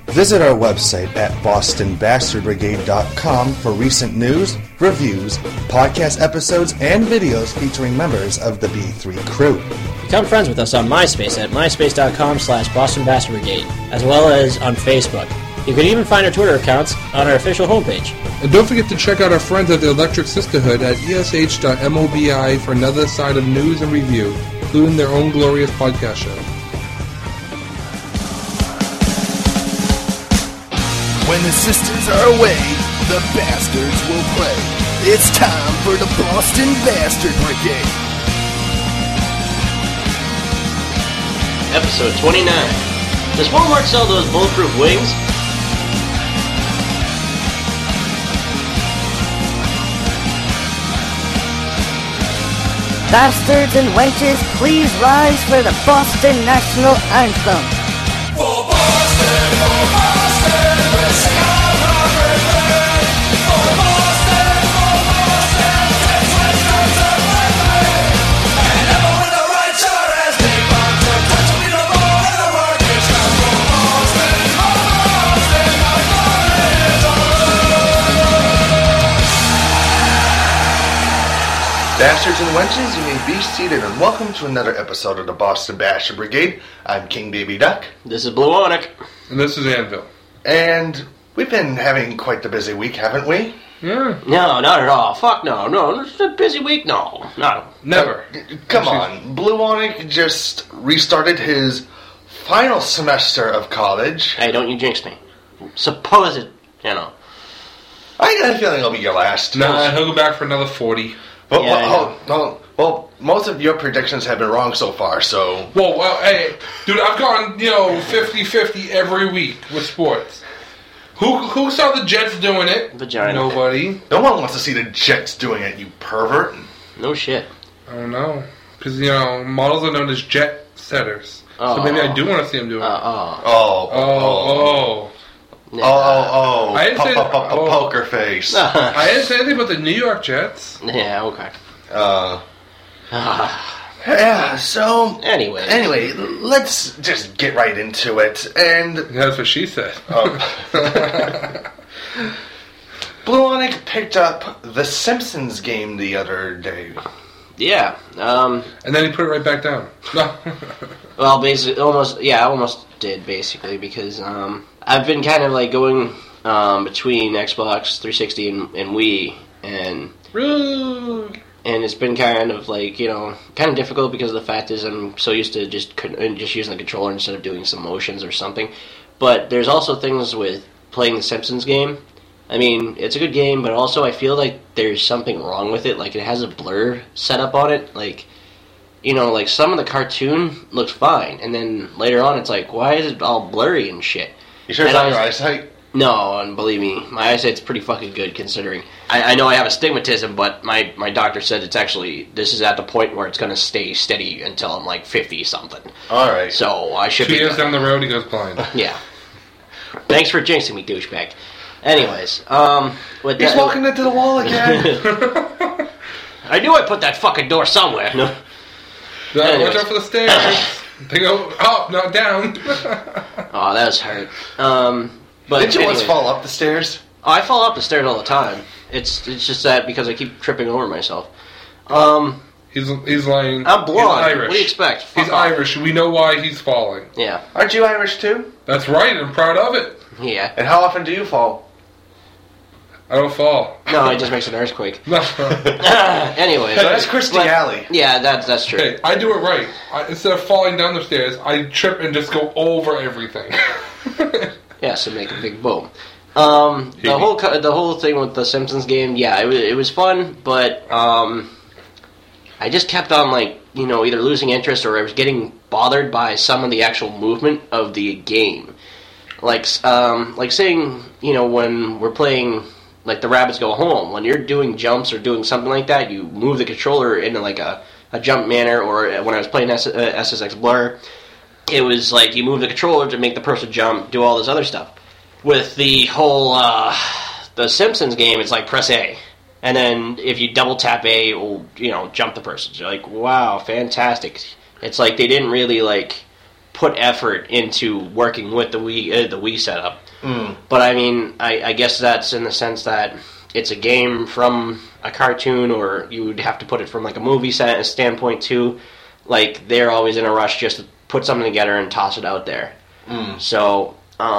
Visit our website at bostonbastardbrigade.com for recent news, reviews, podcast episodes, and videos featuring members of the B3 crew. Become friends with us on MySpace at myspace.com/BostonBastardBrigade, as well as on Facebook. You can even find our Twitter accounts on our official homepage. And don't forget to check out our friends at the Electric Sisterhood at esh.mobi for another side of news and review, including their own glorious podcast show. When the sisters are away, the bastards will play. It's time for the Boston Bastard Brigade. Episode 29. Does Walmart sell those bulletproof wings? Bastards and wenches, please rise for the Boston National Anthem. For Boston, we'll sing our heart red. For Boston, take sweat guns and fight away. And never with the right shot as they bombs and touch me no more than a working shot. For Boston, my glory is on. Bastards and wenches, you may be seated, and welcome to another episode of the Boston Bastard Brigade. I'm King Baby Duck. This is Blue Onic. And this is Anvil. And we've been having quite the busy week, haven't we? Yeah. No, not at all. Fuck no. No, it's a busy week. No. Never. Come on. Blue Onic just restarted his final semester of college. Hey, don't you jinx me. Suppose it, I got a feeling it'll be your last. Nah, he'll go back for another 40. Well, most of your predictions have been wrong so far, so... Well, hey, dude, I've gone, 50-50 every week with sports. Who saw the Jets doing it? Vagina. Nobody. No one wants to see the Jets doing it, you pervert. No shit. I don't know. Because, models are known as jet setters. So maybe I do want to see them doing it. I didn't say poker face. I didn't say anything about the New York Jets. Yeah, okay. Yeah, so... Anyway, let's just get right into it, and... That's what she said. Blue Onic picked up the Simpsons game the other day. yeah. And then he put it right back down. Well, basically, I almost did, basically, because I've been kind of like going between Xbox 360 and Wii, and it's been kind of like, kind of difficult because the fact is I'm so used to just using the controller instead of doing some motions or something. But there's also things with playing the Simpsons game. I mean, it's a good game, but also I feel like there's something wrong with it. Like, it has a blur set up on it. Like, like some of the cartoon looks fine, and then later on it's like, why is it all blurry and shit? You sure it's not your eyesight? No, and believe me, my eyesight's pretty fucking good considering. I know I have astigmatism, but my doctor said this is at the point where it's going to stay steady until I'm like 50-something. Alright. So I should 2 be... 2 years down the road, he goes blind. Yeah. Thanks for jinxing me, douchebag. Anyways, He's walking into the wall again. I knew I put that fucking door somewhere. No. Watch out for the stairs. They go up, not down. Oh, that was hurt. But Did you once fall up the stairs? Oh, I fall up the stairs all the time. It's just that because I keep tripping over myself. He's lying. I'm blonde. He's Irish. What do you expect? He's Irish. We know why he's falling. Yeah. Aren't you Irish too? That's right. I'm proud of it. Yeah. And how often do you fall? I don't fall. No, it just makes an earthquake. No. Anyway. So that's Christy Alley. Yeah, that's true. Hey, I do it right. Instead of falling down the stairs, I trip and just go over everything. Yeah, so make a big boom. The whole thing with the Simpsons game, yeah, it was fun, but I just kept on either losing interest or I was getting bothered by some of the actual movement of the game. Like saying, when we're playing like the Rabbits Go Home, when you're doing jumps or doing something like that, you move the controller into like a jump manner, or when I was playing SSX Blur, it was like you move the controller to make the person jump, do all this other stuff. With the whole, the Simpsons game, it's like press A. And then if you double tap A, it will, jump the person. So you're like, wow, fantastic. It's like they didn't really, put effort into working with the Wii setup. But I mean, I guess that's in the sense that it's a game from a cartoon, or you would have to put it from like a movie standpoint too. Like, they're always in a rush just to put something together and toss it out there. So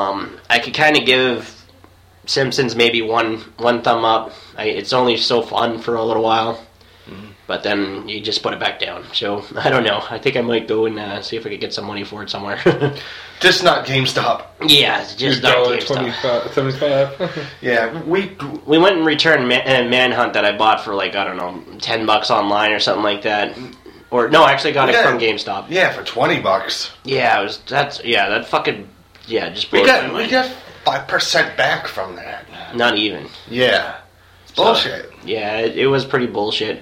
I could kind of give Simpsons maybe one thumb up. It's only so fun for a little while, but then you just put it back down. So I don't know. I think I might go and see if I could get some money for it somewhere. Just not GameStop. Yeah, it's just not GameStop. 75. Yeah, we went and returned Manhunt that I bought for like, I don't know, $10 online or something like that. Or no, I actually got it from GameStop. Yeah, for $20. Yeah, that fucking just blew We my mind. got 5% back from that. Not even. Yeah, it's bullshit. Yeah, it was pretty bullshit.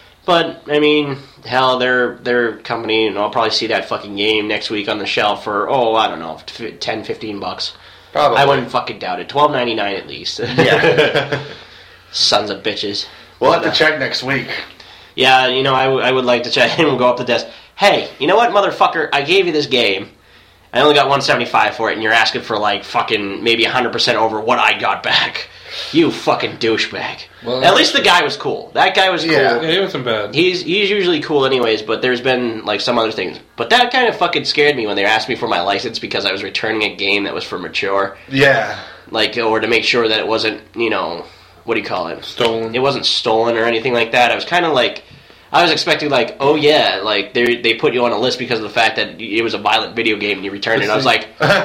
But I mean, hell, their company, and I'll probably see that fucking game next week on the shelf for I don't know, $10-15. Probably. I wouldn't fucking doubt it. $12.99 at least. Yeah. Sons of bitches. We'll have to check next week. Yeah, I would like to check in and go up to the desk. Hey, you know what, motherfucker? I gave you this game. I only got $175 for it, and you're asking for like fucking maybe 100% over what I got back. You fucking douchebag. Well, at least the guy was cool. That guy was cool. Yeah. Yeah, he wasn't bad. He's usually cool anyways, but there's been like some other things. But that kind of fucking scared me when they asked me for my license because I was returning a game that was for mature. Yeah. Like, or to make sure that it wasn't, what do you call it? Stolen. It wasn't stolen or anything like that. I was kind of like, I was expecting like, oh yeah, like they put you on a list because of the fact that it was a violent video game and you returned it. I was like,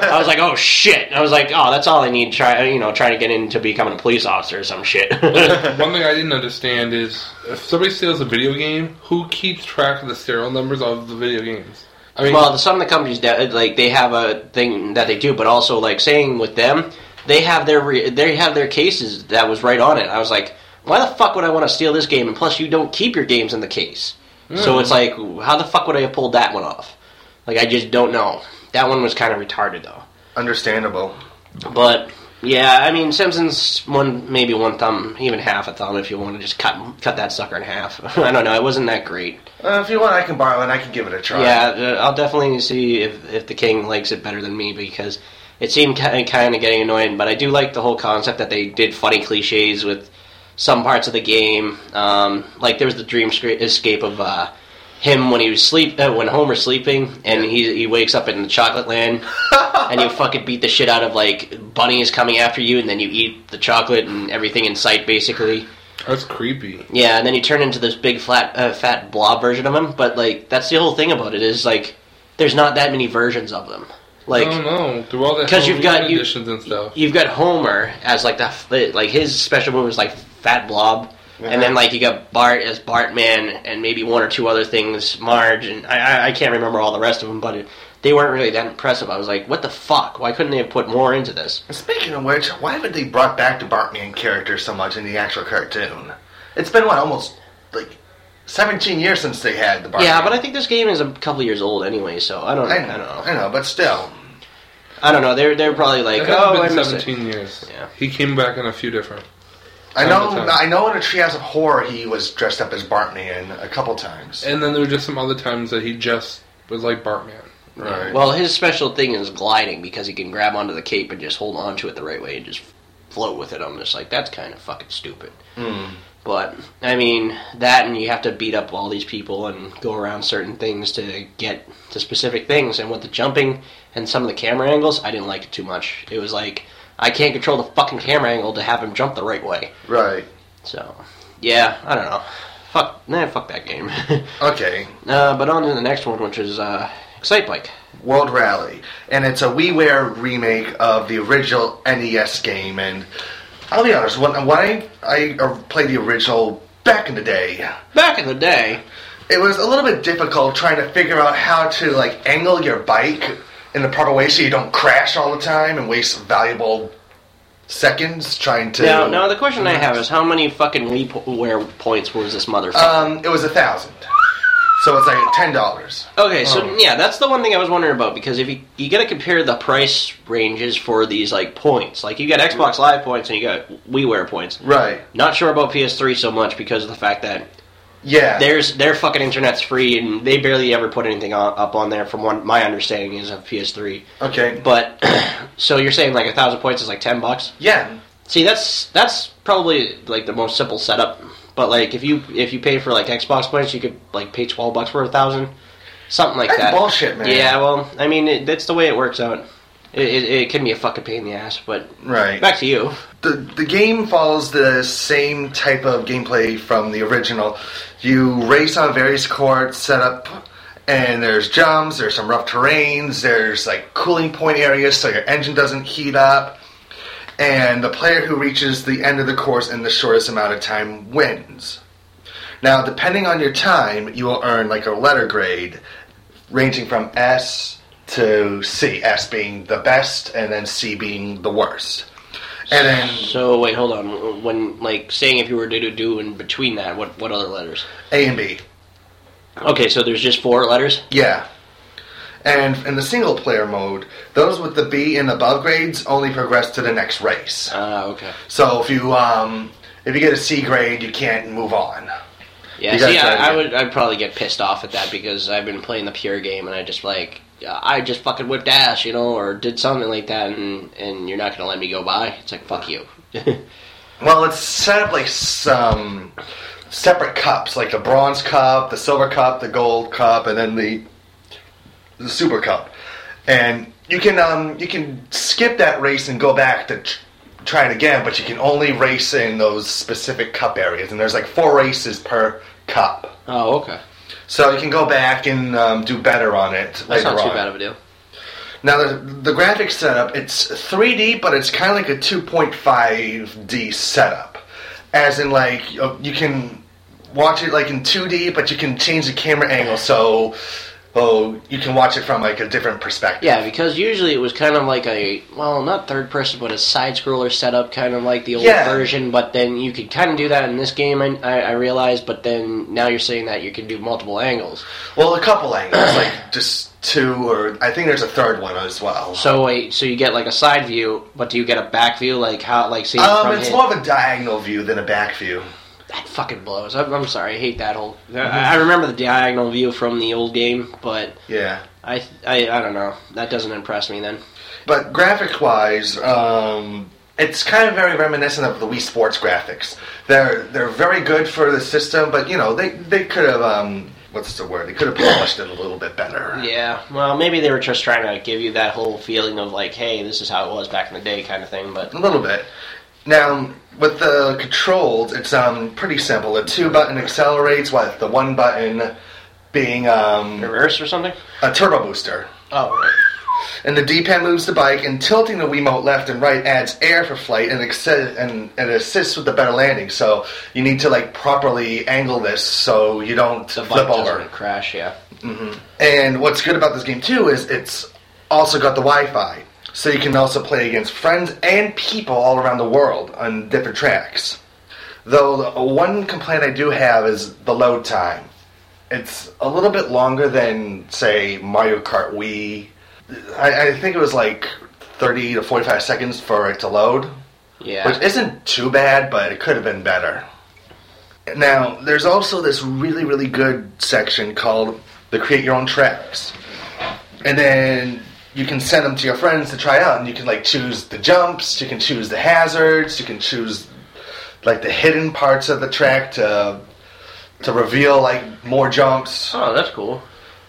oh shit. I was like, oh, that's all I need. Trying to get into becoming a police officer or some shit. One thing I didn't understand is if somebody steals a video game, who keeps track of the serial numbers of the video games? I mean, well, some of the companies like they have a thing that they do, but also like saying with them, they have their cases that was right on it. I was like, why the fuck would I want to steal this game? And plus, you don't keep your games in the case. So it's like, how the fuck would I have pulled that one off? Like, I just don't know. That one was kind of retarded, though. Understandable. But, yeah, I mean, Simpsons, maybe one thumb, even half a thumb if you want to just cut that sucker in half. I don't know, it wasn't that great. If you want, I can borrow it and I can give it a try. Yeah, I'll definitely see if the King likes it better than me, because it seemed kind of getting annoying. But I do like the whole concept that they did funny cliches with some parts of the game. Like there was the dream escape of him when he was when Homer's sleeping and he wakes up in the chocolate land and you fucking beat the shit out of like bunnies coming after you, and then you eat the chocolate and everything in sight basically. that's creepy. Yeah, and then you turn into this big fat blob version of him. But like that's the whole thing about it is like there's not that many versions of them. Like, no, through all the because you've got editions and stuff. You've got Homer as like his special move is like Fat Blob, and then like you got Bart as Bartman, and maybe one or two other things, Marge, and I can't remember all the rest of them, but they weren't really that impressive. I was like, what the fuck? Why couldn't they have put more into this? Speaking of which, why haven't they brought back the Bartman character so much in the actual cartoon? It's been almost like 17 years since they had the Bartman. Yeah, but I think this game is a couple years old anyway, so I don't know. I know, but still. I don't know. They're probably like, It hasn't been I 17 years. Yeah. He came back in a few different. I know in a Treehouse of Horror he was dressed up as Bartman a couple times. And then there were just some other times that he just was like Bartman. Right. Well, his special thing is gliding because he can grab onto the cape and just hold on to it the right way and just float with it. I'm just like, that's kind of fucking stupid. But, I mean, that and you have to beat up all these people and go around certain things to get to specific things. And with the jumping and some of the camera angles, I didn't like it too much. It was like, I can't control the fucking camera angle to have him jump the right way. Right. So, yeah, I don't know. Fuck that game. Okay. But on to the next one, which is Excitebike. World Rally. And it's a WiiWare remake of the original NES game. And I'll be honest, when I played the original back in the day, it was a little bit difficult trying to figure out how to like angle your bike in the proper way so you don't crash all the time and waste valuable seconds trying to... Now the question I have is how many fucking WiiWare points was this motherfucker? It was 1,000. So it's like $10. Okay, so yeah, that's the one thing I was wondering about, because if you got to compare the price ranges for these like points. Like you got Xbox Live points and you got WiiWare points. Right. Not sure about PS3 so much because of the fact that Yeah. Their fucking internet's free, and they barely ever put anything up on there from what my understanding is of PS3. Okay. But, so you're saying like 1,000 points is like $10? Yeah. See, that's probably like the most simple setup. But like if you pay for like Xbox points, you could like pay $12 for 1,000, something like That's that. bullshit, man. Yeah, well, I mean, that's the way it works out. It can be a fucking pain in the ass, but Right. back to you. The game follows the same type of gameplay from the original. You race on various courts set up, and there's jumps, there's some rough terrains, there's like cooling point areas so your engine doesn't heat up, and the player who reaches the end of the course in the shortest amount of time wins. Now, depending on your time, you will earn like a letter grade ranging from S to C, S being the best, and then C being the worst. And then So wait, hold on. When like saying if you were to do in between that, what other letters? A and B. Okay, so there's just 4 letters. Yeah. And in the single player mode, those with the B and above grades only progress to the next race. Okay. So if you get a C grade, you can't move on. Yeah, You gotta see, try it again. I'd probably get pissed off at that because I've been playing the pure game and I just like I just fucking whipped ass, or did something like that, and you're not gonna let me go by. It's like fuck you. Well, it's set up like some separate cups, like the bronze cup, the silver cup, the gold cup, and then the super cup. And you can skip that race and go back to try it again, but you can only race in those specific cup areas, and there's like 4 races per cup. Oh, okay. So you can go back and do better on it That's later not too on. bad of a deal. Now, the graphics setup, it's 3D, but it's kind of like a 2.5D setup. As in, like, you can watch it, like, in 2D, but you can change the camera angle so you can watch it from, like, a different perspective. Yeah, because usually it was kind of like not third person, but a side-scroller setup, kind of like the old version, but then you could kind of do that in this game, I realized, but then now you're saying that you can do multiple angles. Well, a couple angles, like, just 2, or I think there's a third one as well. So wait, so you get like a side view, but do you get a back view, like how, like see from it's here? more of a diagonal view than a back view. That fucking blows. I'm sorry, I hate that whole. I remember the diagonal view from the old game, but Yeah. I don't know. That doesn't impress me then. But graphics-wise, it's kind of very reminiscent of the Wii Sports graphics. They're very good for the system, but they could have what's the word? They could have polished it a little bit better. Yeah, well, maybe they were just trying to give you that whole feeling of like, hey, this is how it was back in the day, kind of thing. But A little bit. Now, with the controls, it's pretty simple. The 2-button accelerates, while the 1-button being reverse or something. a turbo booster. Oh, right. And the D-pad moves the bike, and tilting the Wiimote left and right adds air for flight, and it assists with the better landing. So you need to like properly angle this so you don't The flip bike over. doesn't crash. Yeah. And what's good about this game too is it's also got the Wi-Fi, so you can also play against friends and people all around the world on different tracks. Though the one complaint I do have is the load time. It's a little bit longer than, say, Mario Kart Wii. I think it was like 30 to 45 seconds for it to load, Yeah. which isn't too bad, but it could have been better. Now, there's also this really, really good section called the Create Your Own Tracks. And then you can send them to your friends to try out, and you can like choose the jumps, you can choose the hazards, you can choose like the hidden parts of the track to reveal like more jumps. Oh, that's cool.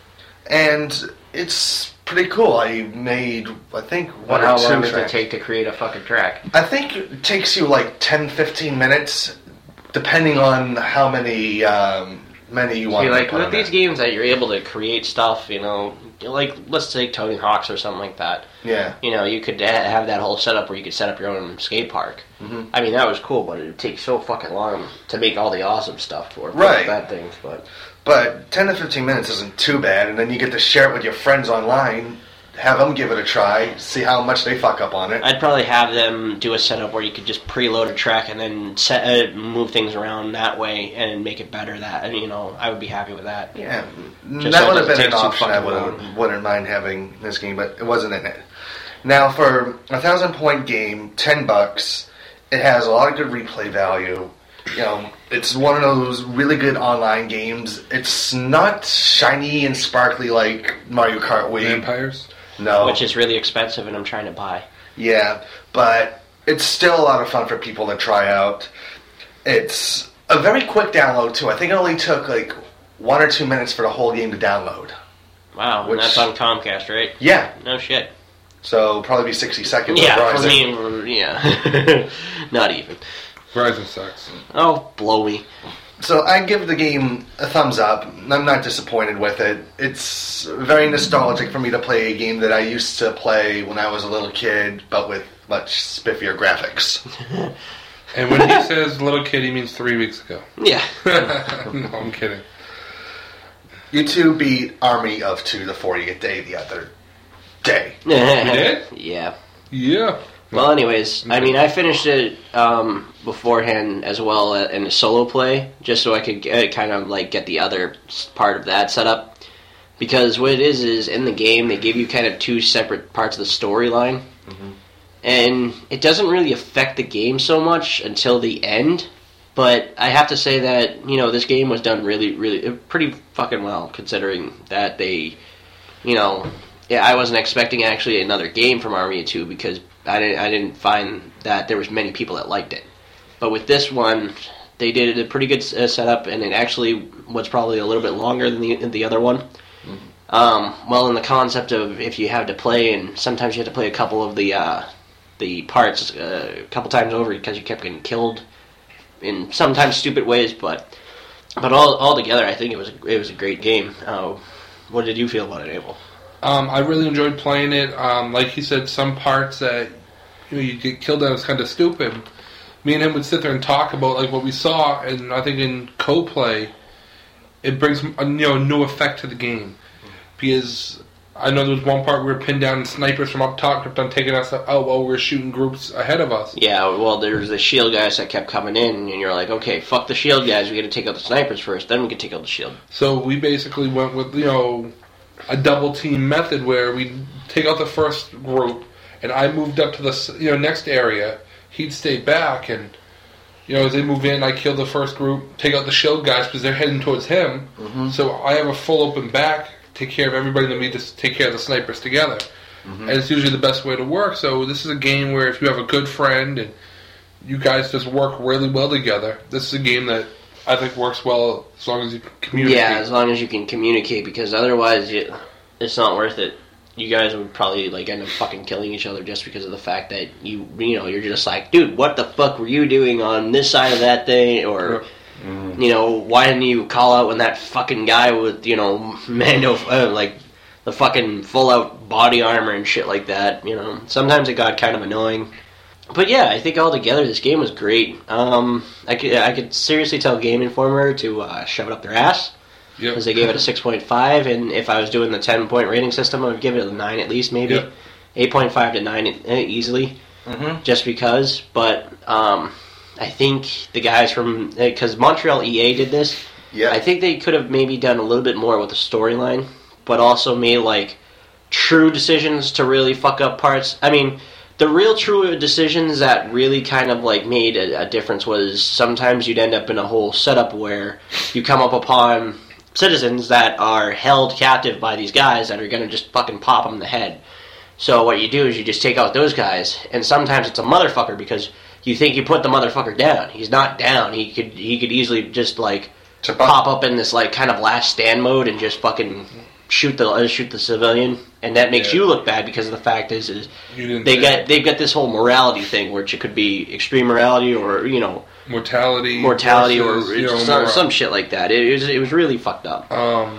And it's pretty cool. I made, I think, one How or two long does it tracks. take to create a fucking track? I think it takes you like 10-15 minutes, depending on how many you want See, to like put with on these there. games that you're able to create stuff, like let's take Tony Hawk's or something like that. Yeah. You could have that whole setup where you could set up your own skate park. Mhm. I mean, that was cool, but it would take so fucking long to make all the awesome stuff for Right. bad things. But 10 to 15 minutes isn't too bad, and then you get to share it with your friends online, have them give it a try, see how much they fuck up on it. I'd probably have them do a setup where you could just preload a track and then move things around that way and make it better. I would be happy with that. Yeah, Just that so it would have doesn't been an take too option I fucking long. wouldn't mind having in this game, but it wasn't in it. Now, for a 1,000-point game, $10, it has a lot of good replay value. it's one of those really good online games. It's not shiny and sparkly like Mario Kart Wii. Vampires? No. Which is really expensive and I'm trying to buy. Yeah, but it's still a lot of fun for people to try out. It's a very quick download, too. I think it only took 1 or 2 minutes for the whole game to download. Wow, and that's on Comcast, right? Yeah. No shit. So, probably be 60 seconds. Yeah, for me, yeah. Not even. Verizon sucks. Oh, blow me. So I give the game a thumbs up. I'm not disappointed with it. It's very nostalgic for me to play a game that I used to play when I was a little kid, but with much spiffier graphics. And when he says little kid, he means 3 weeks ago. Yeah. No, I'm kidding. You two beat Army of Two the 40th day the other day. You did? Yeah. Yeah. Well, anyways, I mean, I finished it beforehand as well in a solo play, just so I could kind of get the other part of that set up. Because what it is in the game, they give you kind of 2 separate parts of the storyline. Mm-hmm. And it doesn't really affect the game so much until the end. But I have to say that, this game was done really, pretty fucking well, considering that they, I wasn't expecting actually another game from Army of Two because I didn't find that there was many people that liked it. But with this one, they did a pretty good setup, and it actually was probably a little bit longer than the other one. Mm-hmm. Well, in the concept of if you have to play, and sometimes you have to play a couple of the parts a couple times over because you kept getting killed in sometimes stupid ways, but all together, I think it was a great game. What did you feel about it, Abel? I really enjoyed playing it. Like he said, some parts that you get killed at was kind of stupid. Me and him would sit there and talk about what we saw, and I think in co-play, it brings a new effect to the game. Because I know there was one part where we were pinned down and snipers from up top kept on taking us out while we were shooting groups ahead of us. Yeah, well, there's the shield guys that kept coming in, and you're like, okay, fuck the shield guys, we gotta take out the snipers first, then we can take out the shield. So we basically went with, a double team method where we take out the first group, and I moved up to the next area. He'd stay back, and as they move in, I kill the first group, take out the shield guys because they're heading towards him. Mm-hmm. So I have a full open back, take care of everybody, and then we just take care of the snipers together. Mm-hmm. And it's usually the best way to work. So this is a game where if you have a good friend and you guys just work really well together, this is a game that I think works well as long as you can communicate. Yeah, as long as you can communicate, because otherwise it's not worth it. You guys would probably end up fucking killing each other just because of the fact that you're just like, dude, what the fuck were you doing on this side of that thing? Or, why didn't you call out when that fucking guy with, Mando, the fucking full out body armor and shit like that, Sometimes it got kind of annoying. But yeah, I think altogether this game was great. I could seriously tell Game Informer to shove it up their ass. Because they gave it a 6.5, and if I was doing the 10-point rating system, I would give it a 9 at least, maybe. Yep. 8.5 to 9 easily, just because. But I think the guys from... Because Montreal EA did this. Yeah. I think they could have maybe done a little bit more with the storyline, but also made, true decisions to really fuck up parts. I mean... The real true decisions that really kind of made a difference was sometimes you'd end up in a whole setup where you come up upon citizens that are held captive by these guys that are going to just fucking pop them in the head. So what you do is you just take out those guys, and sometimes it's a motherfucker because you think you put the motherfucker down. He's not down. He could easily just pop up in this kind of last stand mode and just fucking shoot the civilian, and that makes you look bad because the fact is they've got this whole morality thing, which it could be extreme morality or mortality versus, or some shit like that. It was really fucked up.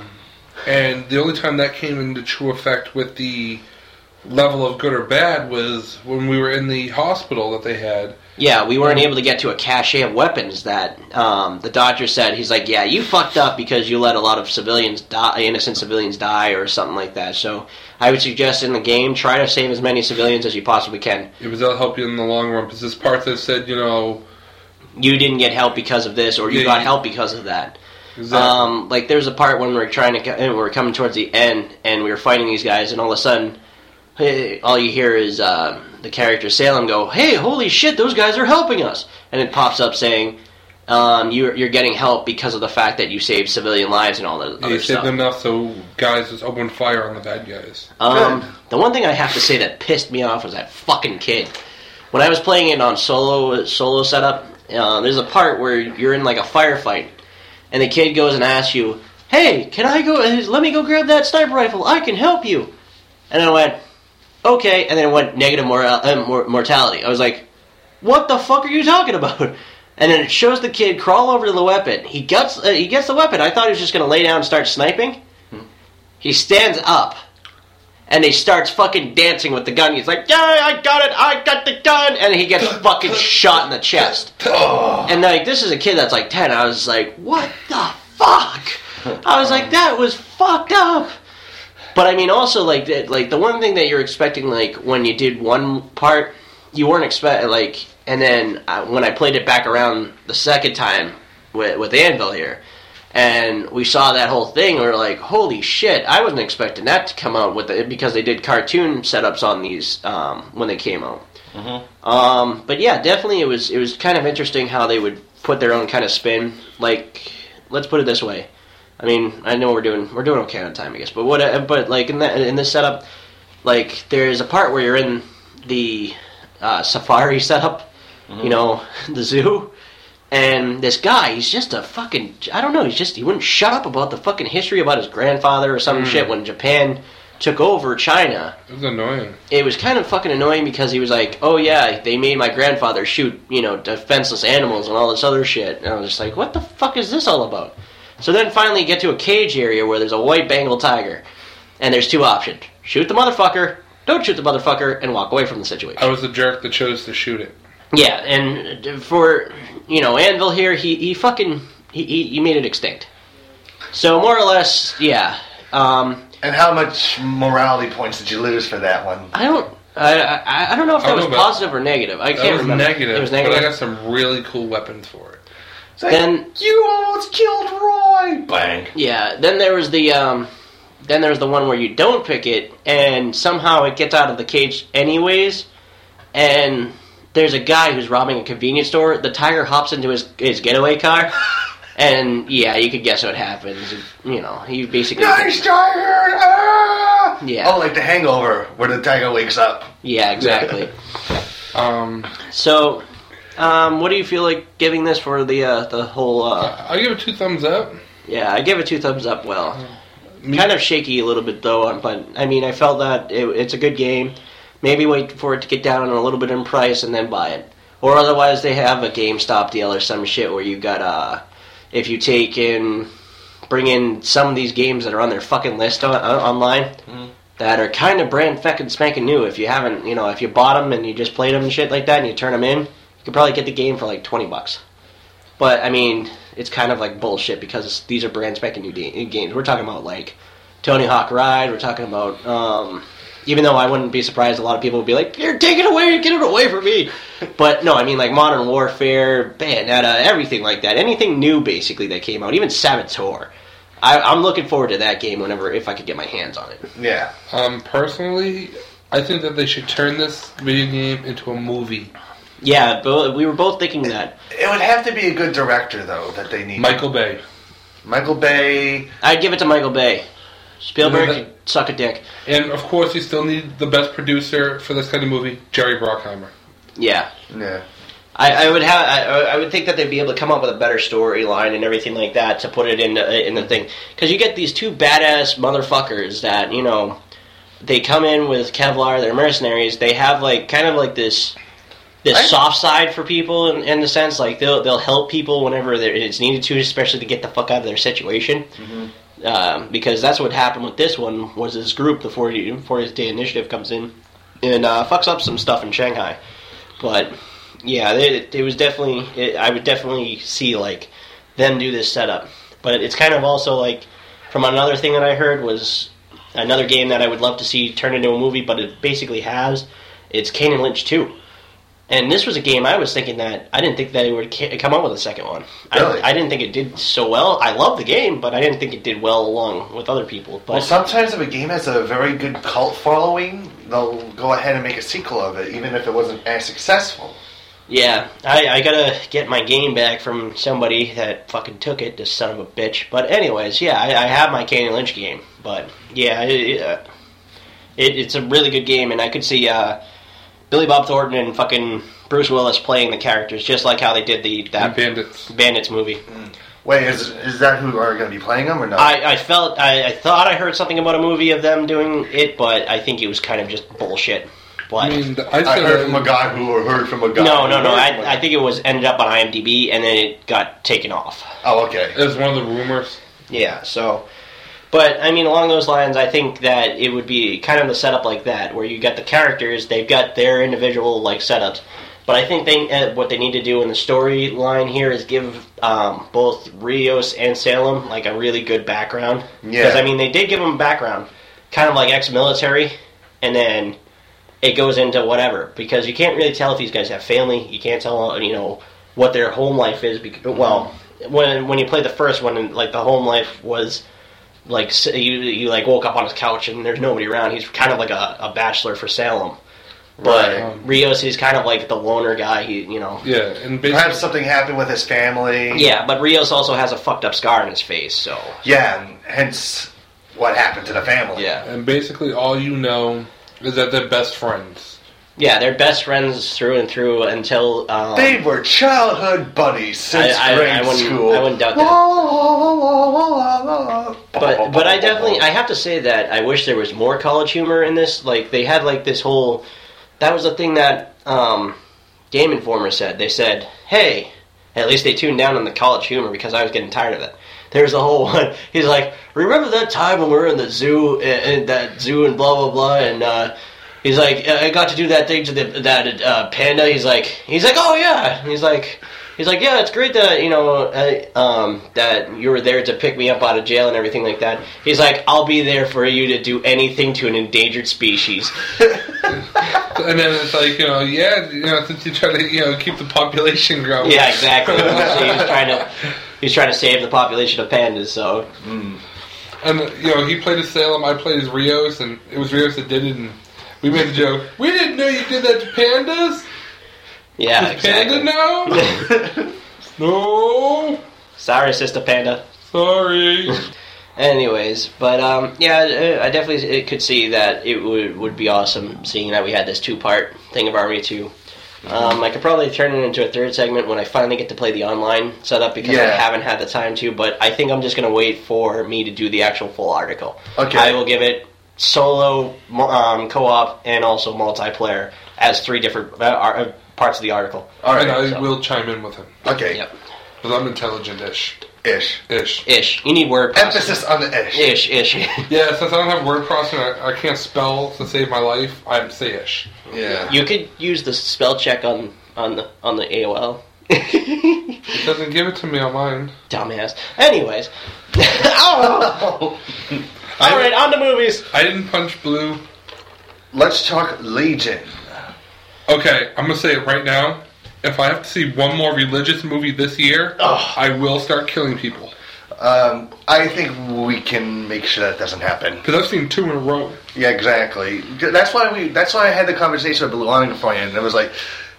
And the only time that came into true effect with the level of good or bad was when we were in the hospital that they had. Yeah, we weren't able to get to a cache of weapons that the doctor said. He's like, yeah, you fucked up because you let a lot of innocent civilians die or something like that. So I would suggest in the game, try to save as many civilians as you possibly can. That'll help you in the long run, because this part that said, you didn't get help because of this, or you got help because of that. Exactly. There's a part when we're coming towards the end, and we were fighting these guys, and all of a sudden, all you hear is the character Salem go, hey, holy shit, those guys are helping us. And it pops up saying, you're getting help because of the fact that you saved civilian lives and all that other You stuff. saved enough so guys just open fire on the bad guys. The one thing I have to say that pissed me off was that fucking kid. When I was playing it on solo setup, there's a part where you're in like a firefight, and the kid goes and asks you, "Hey, can I go? Let me go grab that sniper rifle. I can help you." And I went, "Okay," and then it went negative mortality. I was like, "What the fuck are you talking about?" And then it shows the kid crawl over to the weapon. He gets the weapon. I thought he was just going to lay down and start sniping. He stands up, and he starts fucking dancing with the gun. He's like, "Yeah, I got it. I got the gun." And he gets fucking shot in the chest. And like, this is a kid that's like 10. I was like, what the fuck? I was like, that was fucked up. But I mean, also like the one thing that you're expecting, like when you did one part, you weren't expecting like. And then when I played it back around the second time with Anvil here, and we saw that whole thing, we were like, holy shit, I wasn't expecting that to come out with it, because they did cartoon setups on these when they came out. Mm-hmm. But yeah, definitely it was kind of interesting how they would put their own kind of spin. Like, let's put it this way. I mean, I know we're doing okay on time, I guess, but like in this setup, like there's a part where you're in the safari setup. Mm-hmm. You know, the zoo. And this guy, he's just a fucking, I don't know, he wouldn't shut up about the fucking history about his grandfather or some shit when Japan took over China. It was annoying. It was kind of fucking annoying because he was like, oh yeah, they made my grandfather shoot, you know, defenseless animals and all this other shit. And I was just like, what the fuck is this all about? So then finally you get to a cage area where there's a white Bengal tiger. And there's two options. Shoot the motherfucker, don't shoot the motherfucker, and walk away from the situation. I was the jerk that chose to shoot it. Yeah, and for, you know, Anvil here, he made it extinct. So more or less, yeah. And how much morality points did you lose for that one? I don't know if that was positive or negative. I can't remember. Negative, it was negative. but I got some really cool weapons for it. Like, then you almost killed Roy. Bang. Yeah. Then there was the one where you don't pick it, and somehow it gets out of the cage anyways, and there's a guy who's robbing a convenience store. The tiger hops into his getaway car, and yeah, you could guess what happens. You know, he basically... Nice tiger! Ah! Yeah. Oh, like The Hangover, where the tiger wakes up. Yeah, exactly. So, what do you feel like giving this for the whole... I give it 2 thumbs up. Yeah, I give it 2 thumbs up, well. Kind of shaky a little bit, though, but, I mean, I felt that it's a good game. Maybe wait for it to get down a little bit in price and then buy it. Or otherwise they have a GameStop deal or some shit where you got, if you bring in some of these games that are on their fucking list online, that are kind of brand fucking spanking new. If you haven't, you know, if you bought them and you just played them and shit like that and you turn them in, you could probably get the game for like $20. But, I mean, it's kind of like bullshit because these are brand spanking new games. We're talking about like Tony Hawk Ride, we're talking about... even though I wouldn't be surprised, a lot of people would be like, "You're taking it away, get it away from me." But no, I mean like Modern Warfare, Bayonetta, everything like that. Anything new, basically, that came out. Even Saboteur. I'm looking forward to that game if I could get my hands on it. Yeah. Personally, I think that they should turn this video game into a movie. Yeah, we were both thinking that. It would have to be a good director, though, that they need. Michael Bay. Michael Bay. I'd give it to Michael Bay. Spielberg can suck a dick. And, of course, you still need the best producer for this kind of movie, Jerry Bruckheimer. Yeah. Yeah. I would think that they'd be able to come up with a better storyline and everything like that to put it in the thing. Because you get these two badass motherfuckers that, you know, they come in with Kevlar, they're mercenaries, they have, like, kind of like this soft side for people in the sense, like, they'll help people whenever it's needed to, especially to get the fuck out of their situation. Mm-hmm. Because that's what happened with this one, was this group, the 40th Day Initiative, comes in and fucks up some stuff in Shanghai. But, yeah, it was definitely... I would definitely see, like, them do this setup. But it's kind of also, like, from another thing that I heard was another game that I would love to see turn into a movie, but it basically has. It's Kane and Lynch 2. And this was a game I was thinking that... I didn't think that it would come out with a second one. Really? I didn't think it did so well. I love the game, but I didn't think it did well along with other people. But well, sometimes if a game has a very good cult following, they'll go ahead and make a sequel of it, even if it wasn't as successful. Yeah, I gotta get my game back from somebody that fucking took it, this son of a bitch. But anyways, yeah, I have my Kane and Lynch game. But yeah, it's a really good game, and I could see Billy Bob Thornton and fucking Bruce Willis playing the characters just like how they did that Bandits movie. Wait, is that who are going to be playing them or no? I thought I heard something about a movie of them doing it, but I think it was kind of just bullshit. But I heard from a guy who heard from a guy. No. I think it was ended up on IMDb and then it got taken off. Oh, okay. It was one of the rumors. Yeah. So, but I mean, along those lines, I think that it would be kind of a setup like that, where you got the characters, they've got their individual like setups. But I think what they need to do in the storyline here is give both Rios and Salem like a really good background. Yeah. Because I mean, they did give them a background, kind of like ex-military, and then it goes into whatever, because you can't really tell if these guys have family. You can't tell, what their home life is. Well, when you play the first one, like the home life was like you like woke up on his couch and there's nobody around. He's kind of like a bachelor for Salem, but Rios is kind of like the loner guy. Yeah, and perhaps something happened with his family. Yeah, but Rios also has a fucked up scar on his face, so yeah, and hence what happened to the family. Yeah, and basically all you know is that they're best friends. Yeah, they're best friends through and through until... they were childhood buddies since grade school. I wouldn't doubt that. But I definitely... I have to say that I wish there was more college humor in this. Like, they had, like, this whole... That was the thing that Game Informer said. They said, hey... At least they tuned down on the college humor because I was getting tired of it. There's the whole one. He's like, remember that time when we were in the zoo, and blah, blah, blah, and he's like, I got to do that thing to that panda. He's like, oh yeah. He's like, yeah, it's great that, that you were there to pick me up out of jail and everything like that. He's like, I'll be there for you to do anything to an endangered species. And then it's like, since you try to, keep the population growing. Yeah, exactly. He's trying to save the population of pandas, so. And, he played as Salem, I played as Rios, and it was Rios that did it, and we made the joke, we didn't know you did that to pandas? Yeah, Does exactly. Panda know? No. Sorry, Sister Panda. Sorry. Anyways, but I definitely could see that it would be awesome seeing that we had this 2-part thing of Army 2. I could probably turn it into a 3rd segment when I finally get to play the online setup because I haven't had the time to, but I think I'm just going to wait for me to do the actual full article. Okay. I will give it solo, co-op, and also multiplayer as 3 different parts of the article. All right. And I will chime in with him. Okay. Yep. Because I'm intelligent-ish. Ish. You need word processing. Emphasis on the ish. Ish. Yeah, since I don't have word processing, I can't spell to save my life. I say ish. Yeah. You could use the spell check on the AOL. It doesn't give it to me on mine. Dumbass. Anyways. Alright, on to movies. I didn't punch blue. Let's talk Legion. Okay, I'm going to say it right now. If I have to see one more religious movie this year, I will start killing people. I think we can make sure that doesn't happen. Because I've seen 2 in a row. Yeah, exactly. That's why I had the conversation with Belonging beforehand. And it was like,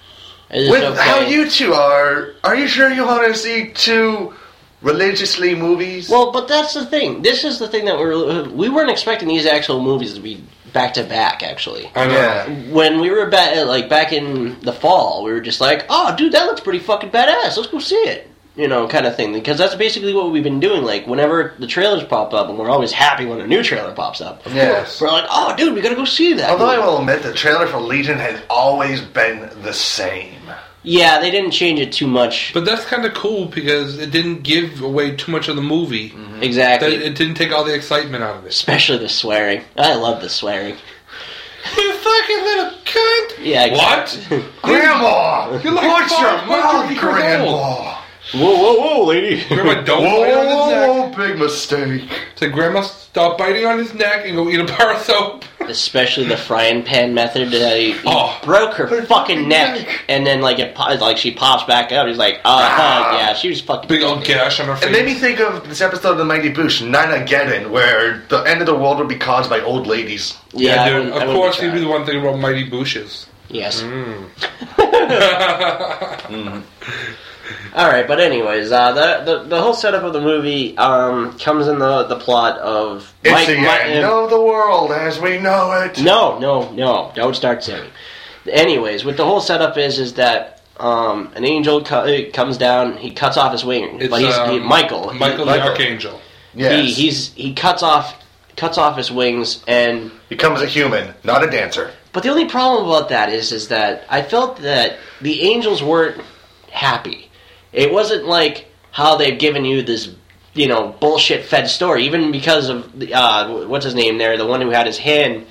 with how you two are you sure you want to see 2 religiously movies? Well, but that's the thing. This is the thing that we weren't expecting these actual movies to be back to back. Actually, I know. Yeah. When we were back in the fall, we were just like, "Oh, dude, that looks pretty fucking badass. Let's go see it." Kind of thing. Because that's basically what we've been doing. Like, whenever the trailers pop up, and we're always happy when a new trailer pops up. Yes. We're like, "Oh, dude, we gotta go see that." Although I will admit, the trailer for Legion has always been the same. Yeah, they didn't change it too much. But that's kind of cool because it didn't give away too much of the movie. Mm-hmm. Exactly. It didn't take all the excitement out of it. Especially the swearing. I love the swearing. You fucking little cunt! Yeah, exactly. What? Grandma! You're like Watch your 5 mouth, years Grandma! Whoa, lady. Grandma, don't bite on his neck. Big mistake. Say, Grandma, stop biting on his neck and go eat a bar of soap. Especially the frying pan method. He Oh. broke her fucking neck, and then she pops back up. He's like, yeah, she was fucking Big old gash on her face. It made me think of this episode of The Mighty Boosh, Nanageddon, where the end of the world would be caused by old ladies. Yeah, I dude. wouldn't Of course, try. he'd be the one thing about Mighty Booshes. Yes. All right, but anyways, the whole setup of the movie comes in the plot of It's the end of the world as we know it. No, don't start singing. Anyways, what the whole setup is that an angel comes down, he cuts off his wing, It's, but he's Michael. Michael the Archangel. Yes. He cuts off his wings and becomes a human, not a dancer. But the only problem about that is that I felt that the angels weren't happy. It wasn't like how they've given you this, bullshit fed story. Even because of what's his name there, the one who had his hand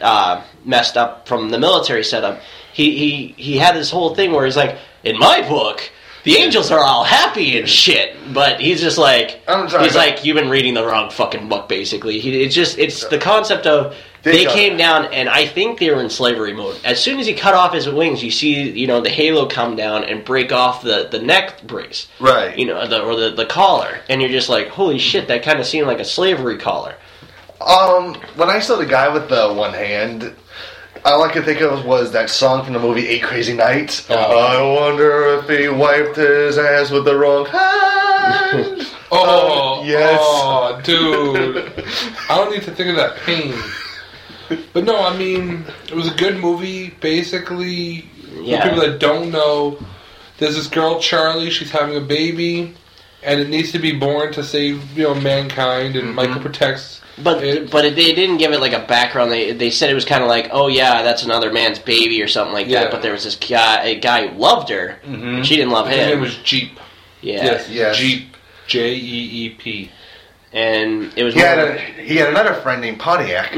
messed up from the military setup. He had this whole thing where he's like, in my book, the angels are all happy and shit. But he's just like, you've been reading the wrong fucking book, basically. It's the concept of they came down, and I think they were in slavery mode. As soon as he cut off his wings, you see, the halo come down and break off the neck brace. Right. Or the collar. And you're just like, holy shit, that kind of seemed like a slavery collar. When I saw the guy with the one hand, all I could think of was that song from the movie 8 Crazy Nights. I wonder if he wiped his ass with the wrong hand. Yes. Oh, dude. I don't need to think of that pain. But no, I mean, it was a good movie. Basically, for people that don't know, there's this girl, Charlie, she's having a baby, and it needs to be born to save, mankind, and Michael protects But they didn't give it like a background. They said it was kind of like, oh yeah, that's another man's baby or something like that. But there was this a guy who loved her, and she didn't love him. His name was Jeep. Yeah. Yes. Jeep. Jeep. And it was. He had another friend named Pontiac.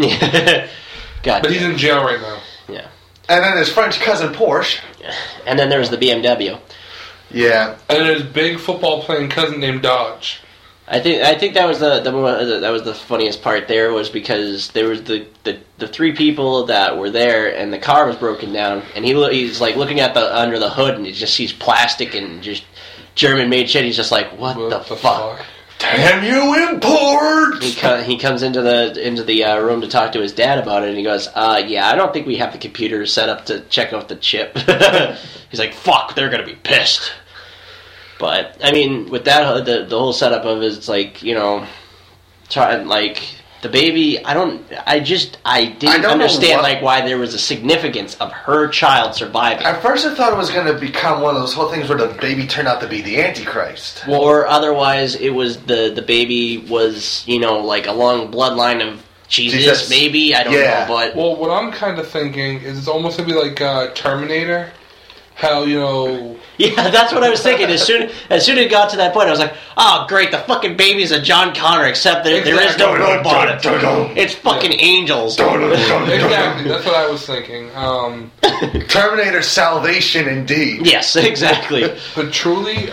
God. But he's in jail right now. Yeah. And then his French cousin Porsche. And then there was the BMW. Yeah. And then his big football playing cousin named Dodge. I think that was the funniest part there, was because there was the three people that were there and the car was broken down, and he's like looking at under the hood, and he just sees plastic and just German made shit. He's just like, what the fuck? Damn you, imports! He comes into the room to talk to his dad about it, and he goes, yeah, I don't think we have the computer set up to check out the chip. He's like, fuck, they're gonna be pissed. But I mean, with that, the whole setup of it, it's like, the baby. I didn't understand like why there was a significance of her child surviving. At first, I thought it was going to become one of those whole things where the baby turned out to be the Antichrist. Or otherwise, it was the baby was like a long bloodline of Jesus. Maybe I don't know. But what I'm kind of thinking is it's almost gonna be like Terminator. How Yeah, that's what I was thinking. As soon as it got to that point, I was like, "Oh, great! The fucking baby's a John Connor, except that there is no robot. It's fucking angels." Exactly. That's what I was thinking. Terminator Salvation, indeed. Yes, exactly. But truly,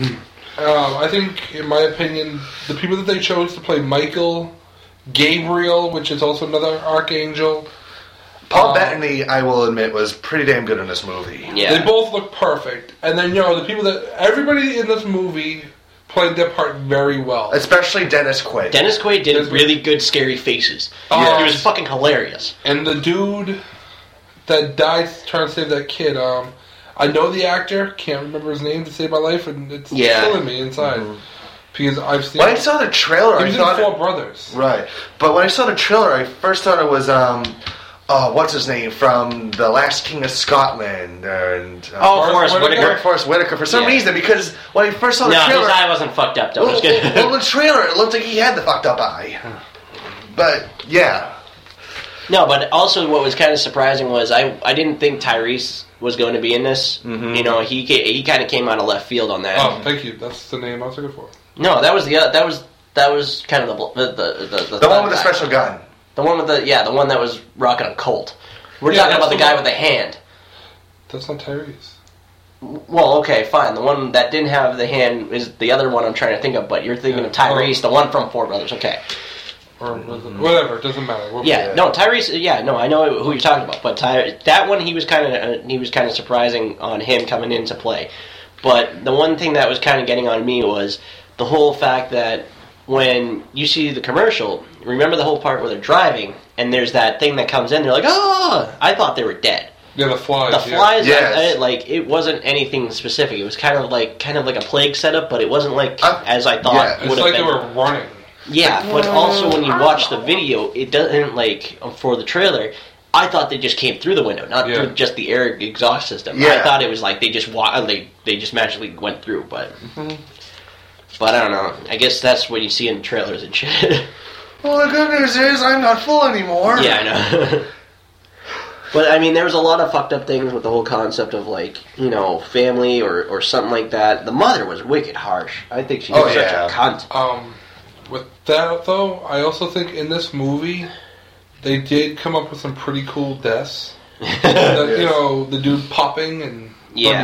I think, in my opinion, the people that they chose to play Michael, Gabriel, which is also another archangel. Paul Bettany, I will admit, was pretty damn good in this movie. Yeah. They both look perfect. And then, the people everybody in this movie played their part very well. Especially Dennis Quaid. Dennis Quaid did really good scary faces. Yeah. He was fucking hilarious. And the dude that died trying to save that kid, I know the actor, can't remember his name to save my life, and it's killing me inside. Mm-hmm. Because I've seen... When I saw the trailer, I thought... He was in Four Brothers. Right. But when I saw the trailer, I first thought it was... what's his name from The Last King of Scotland? And Forrest Whitaker. Forrest Whitaker. For some reason, because when I first saw the trailer, his eye wasn't fucked up. Though. Well, the trailer, it looked like he had the fucked up eye. But yeah. No, but also what was kind of surprising was I didn't think Tyrese was going to be in this. Mm-hmm. He kind of came out of left field on that. Oh, thank you. That's the name I was looking for. No, that was kind of the one with the special gun. The one with the one that was rocking a Colt. We're talking about the guy with the hand. That's not Tyrese. Well, okay, fine. The one that didn't have the hand is the other one I'm trying to think of, but you're thinking of Tyrese, the one from Four Brothers. Okay. Or whatever, it doesn't matter. Tyrese. No, I know who you're talking about, but that one he was kind of surprising on him coming into play. But the one thing that was kind of getting on me was the whole fact that when you see the commercial, remember the whole part where they're driving, and there's that thing that comes in, they're like, oh, I thought they were dead. Yeah, the flies. The flies, Yes. like it wasn't anything specific. It was kind of like a plague setup, but it wasn't like as I thought. yeah, it It's would like have they been. were running. Yeah, but also when you watch the video, it doesn't for the trailer. I thought they just came through the window, not through just the air exhaust system. Yeah. I thought it was like they just they just magically went through, but I don't know. I guess that's what you see in trailers and shit. Well, the good news is I'm not full anymore. Yeah, I know. But I mean, there was a lot of fucked up things with the whole concept of family or something like that. The mother was wicked harsh. I think she was such a cunt. With that, though, I also think in this movie, they did come up with some pretty cool deaths. The dude popping and...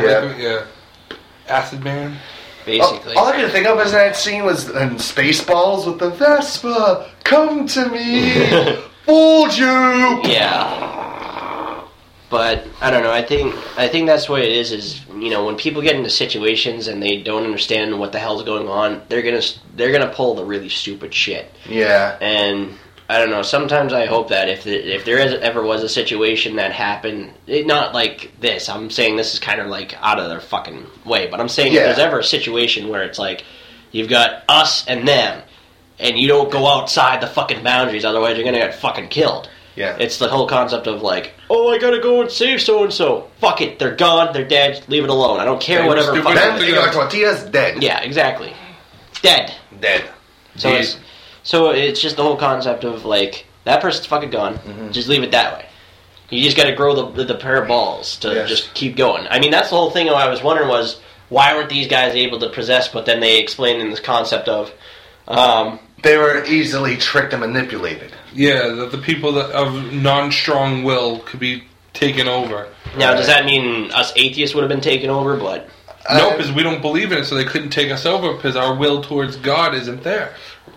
Acid Man. Basically. All I could think of is that scene was in Spaceballs with the Vespa. Come to me. Fooled you. Yeah. But I don't know. I think that's what it is when people get into situations and they don't understand what the hell's going on, they're gonna pull the really stupid shit. Yeah. And I don't know. Sometimes I hope that if there ever was a situation that happened, not like this. I'm saying this is kind of like out of their fucking way, but I'm saying if there's ever a situation where it's like you've got us and them, and you don't go outside the fucking boundaries, otherwise you're gonna get fucking killed. Yeah. It's the whole concept of like, oh, I gotta go and save so and so. Fuck it, they're gone, they're dead. Leave it alone. I don't care whatever. stupid. Then Igor Tortillas dead. Yeah, exactly. Dead. Dead. So it's just the whole concept of like that person's fucking gone. Mm-hmm. Just leave it that way. You just got to grow the pair of balls to just keep going. I mean, that's the whole thing. I was wondering was why weren't these guys able to possess? But then they explained in this concept of they were easily tricked and manipulated. Yeah, that the people that of non-strong will could be taken over. Now, does that mean us atheists would have been taken over? But No, because we don't believe in it, so they couldn't take us over because our will towards God isn't there.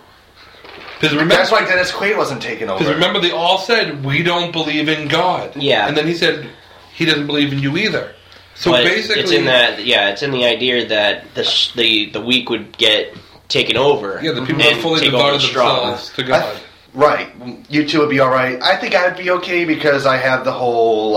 That's why Dennis Quaid wasn't taken over. Because remember, they all said, we don't believe in God. Yeah. And then he said, he doesn't believe in you either. So but basically... it's in that, it's in the idea that the weak would get taken over. Yeah, the people that fully take over devoted the strong. themselves to God. Right. You two would be alright. I think I'd be okay because I have the whole,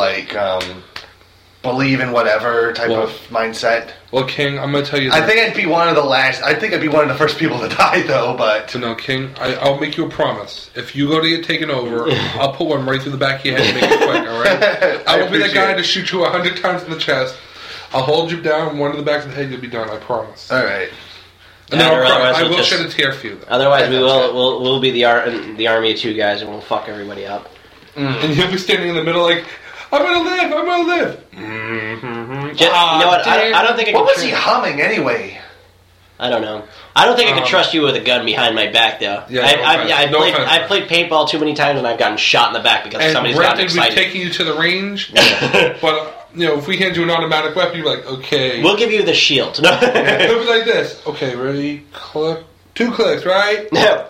believe in whatever type of mindset. Well, King, I'm going to tell you this. I think I'd be one of the first people to die, though, but... So no, King, I'll make you a promise. If you go to get taken over, I'll put one right through the back of your head and make it quick, alright? I won't be the guy to shoot you 100 times in the chest. I'll hold you down, one in the back of the head, you'll be done, I promise. Alright. And then I'll cry. I will just- shed a tear for you, though. Otherwise, we'll be the army of two guys and we'll fuck everybody up. And you'll be standing in the middle like, I'm gonna live! You know what? I don't think I can. What was he humming, anyway? I don't know. I don't think I can trust you with a gun behind my back, though. Yeah, I've played paintball too many times and I've gotten shot in the back because somebody's gotten granted, excited. we've taken you to the range, but if we hand you an automatic weapon, you're like, okay. We'll give you the shield. It'll be like this. Okay, ready? Click. 2 clicks, right? No.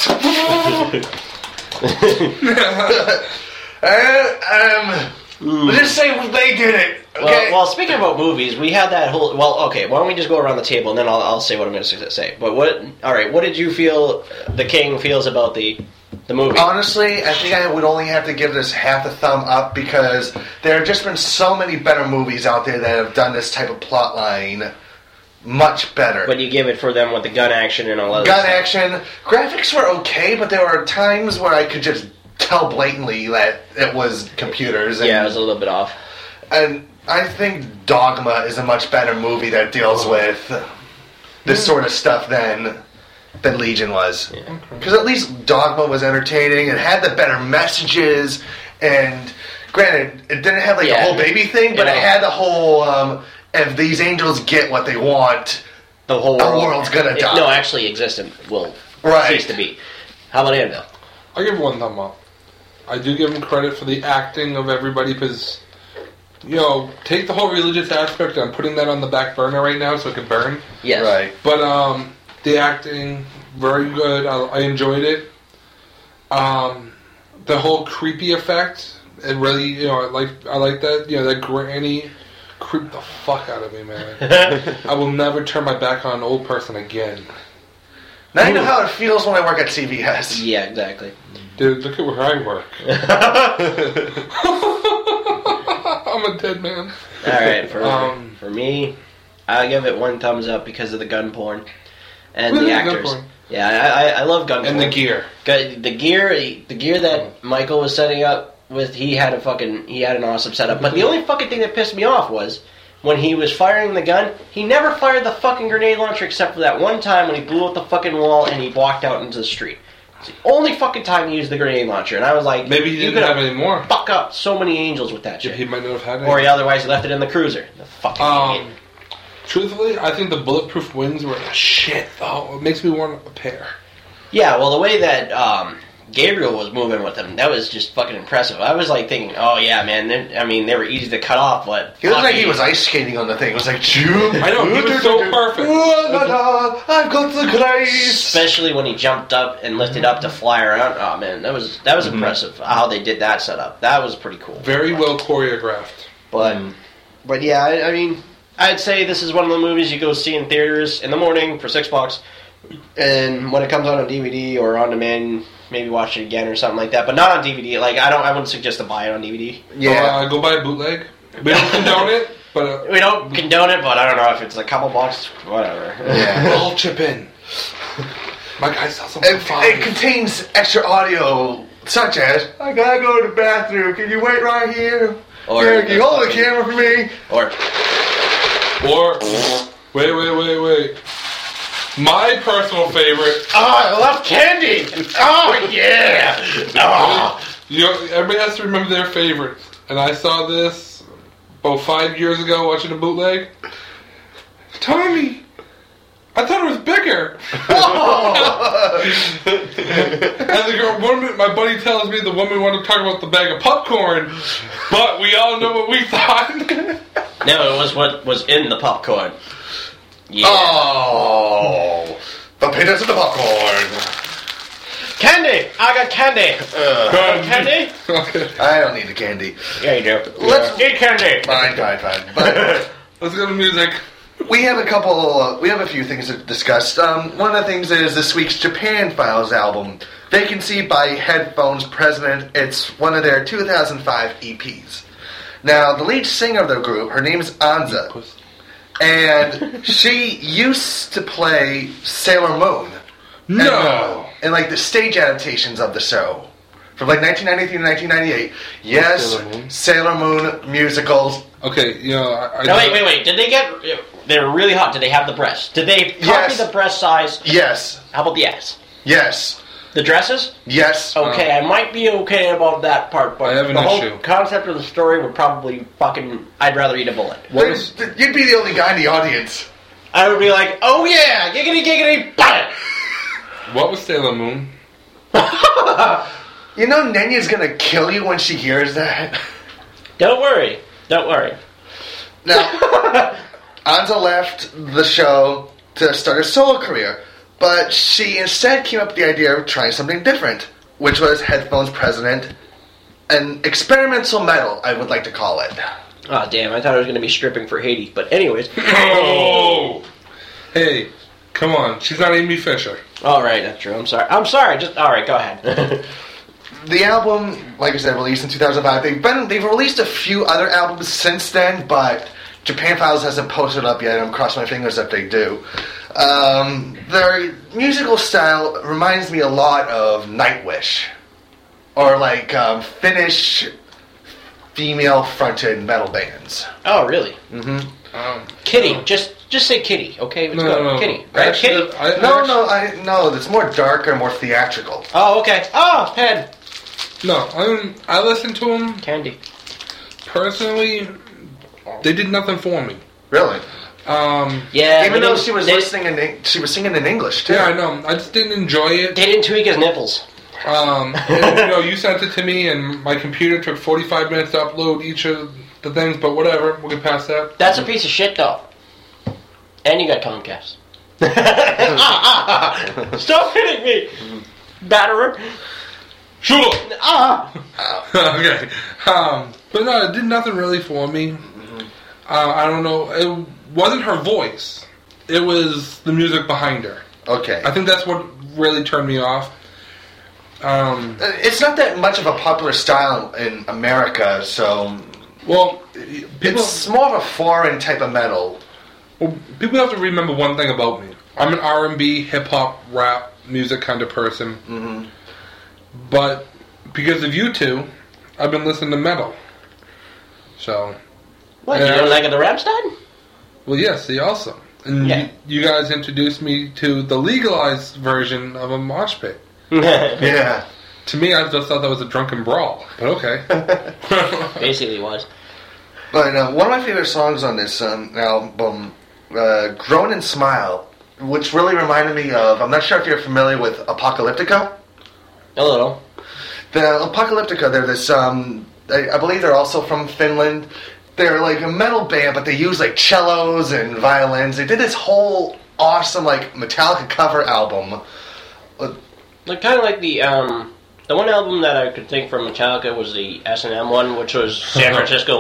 Let's just say they did it. Okay. Well, speaking about movies, we had that whole. Well, okay. Why don't we just go around the table and then I'll say what I'm going to say. But what did you feel the King feels about the movie? Honestly, I think I would only have to give this half a thumb up because there have just been so many better movies out there that have done this type of plot line much better. But you give it for them with the gun action and all that. Gun action. Graphics were okay, but there were times where I could just tell blatantly that it was computers. And, yeah, it was a little bit off. And I think Dogma is a much better movie that deals with this sort of stuff than Legion was. Because at least Dogma was entertaining. It had the better messages. And granted, it didn't have the whole baby thing, but it had the whole... if these angels get what they want, the whole world's gonna die. No, actually, existent will cease to be. How about Annabelle? I'll give 1 thumb up. I do give him credit for the acting of everybody because, take the whole religious aspect. I'm putting that on the back burner right now so it can burn. Yes. Right. But the acting, very good. I enjoyed it. The whole creepy effect, it really, I like that. That granny creeped the fuck out of me, man. I will never turn my back on an old person again. Now you know how it feels when I work at CVS. Yeah, exactly. Dude, look at where I work. I'm I'm a dead man. All right, for me, I'll give it 1 thumbs up because of the gun porn and the actors. Gun porn. Yeah, I love gun porn. And the gear. The gear that Michael was setting up with, he had an awesome setup. But the only fucking thing that pissed me off was when he was firing the gun, he never fired the fucking grenade launcher except for that one time when he blew up the fucking wall and he walked out into the street. It's the only fucking time he used the grenade launcher, and I was like, maybe he didn't have any more. Fuck up so many angels with that shit. Yeah, he might not have had any. Or otherwise he left it in the cruiser. The fucking idiot. Truthfully, I think the bulletproof wings were the shit, though. It makes me want a pair. Yeah, well, the way that Gabriel was moving with them, that was just fucking impressive. I was like thinking, oh yeah, man, they were easy to cut off, but... He looked like he was ice skating on the thing. It was like, I know, he was so perfect. I've got the grace. Especially when he jumped up and lifted up to fly around. Oh man, that was impressive, how they did that setup. That was pretty cool. Very well choreographed. But yeah, I mean, I'd say this is one of the movies you go see in theaters in the morning for $6, and when it comes out on DVD or on demand, maybe watch it again or something like that. But not on DVD. Like I wouldn't suggest to buy it on DVD. Yeah, go buy a bootleg. We don't condone it, but we don't condone it. But I don't know if it's a couple bucks, whatever. Yeah, I'll chip in. My guy sells some for $5. It contains extra audio, such as "I gotta go to the bathroom. Can you wait right here? Or can you hold the camera for me?" Or wait. My personal favorite. Oh, I love candy. Oh yeah. Oh. Everybody has to remember their favorites. And I saw this about 5 years ago watching a bootleg. Tommy, I thought it was bigger. And the girl, my buddy tells me the woman wanted to talk about the bag of popcorn, but we all know what we thought. No, it was what was in the popcorn. Yeah. Oh, the peanuts and the popcorn. Candy! I got candy! Candy? Okay. I don't need the candy. Yeah, you do. Let's eat candy! Fine. But Let's go to music. we have a few things to discuss. One of the things is this week's Japan Files album, Vacancy by Headphones President. It's one of their 2005 EPs. Now, the lead singer of the group, her name is Anza. And she used to play Sailor Moon. No! And like the stage adaptations of the show. From like 1993 to 1998. Yes, Sailor Moon musicals. Okay, No, wait. Did they they were really hot. Did they have the breasts? Did they copy Yes. the breast size? Yes. How about the ass? Yes. The dresses? Yes. Okay, I might be okay about that part, but I have an the whole issue. concept of the story would probably I'd rather eat a bullet. You'd be the only guy in the audience. I would be like, oh yeah, giggity, butt! What was Sailor Moon? You know Nenya's gonna kill you when she hears that. Don't worry. Now, Anza left the show to start a solo career, but she instead came up with the idea of trying something different, which was Headphones President, an experimental metal, I would like to call it. Oh damn, I thought I was going to be stripping for Hades, but anyways. Oh! Hey, come on, she's not Amy Fisher. Alright, that's true, I'm sorry, alright, go ahead. The album, like I said, released in 2005. They've released a few other albums since then, but Japan Files hasn't posted up yet. I'm crossing my fingers that they do. Their musical style reminds me a lot of Nightwish, or like Finnish female-fronted metal bands. Oh, really? Mm-hmm. Kitty, just say Kitty, okay? Let's go. No. Kitty, right? Actually, Kitty? No, it's more darker, more theatrical. Oh, okay. Oh, Pen. No, I listened to them. Candy. Personally, they did nothing for me. Really? Yeah. Even though she was she was singing in English too. Yeah, I know. I just didn't enjoy it. They didn't tweak his nipples. And, you sent it to me, and my computer took 45 minutes to upload each of the things, but whatever. We'll get past that. That's a piece of shit, though. And you got Comcast. Stop hitting me, batterer. Shoot! Okay. But no, it did nothing really for me. I don't know. It wasn't her voice. It was the music behind her. Okay. I think that's what really turned me off. It's not that much of a popular style in America, so Well, people It's more of a foreign type of metal. people have to remember one thing about me. I'm an R&B, hip hop, rap, music kind of person. Mm-hmm. But because of you two, I've been listening to metal. So, What, Yeah. you don't like the Rammstein? well, yes, see, awesome. And Yeah. you guys introduced me to the legalized version of a mosh pit. Yeah. To me, I just thought that was a drunken brawl. But okay. Basically was. But one of my favorite songs on this album, Groan and Smile, which really reminded me of, I'm not sure if you're familiar with Apocalyptica. A little. The Apocalyptica, they're this, I believe they're also from Finland. They're like a metal band, but they use like cellos and violins. They did this whole awesome like Metallica cover album. Like kind of like the one album that I could think from Metallica was the S&M one, which was San Francisco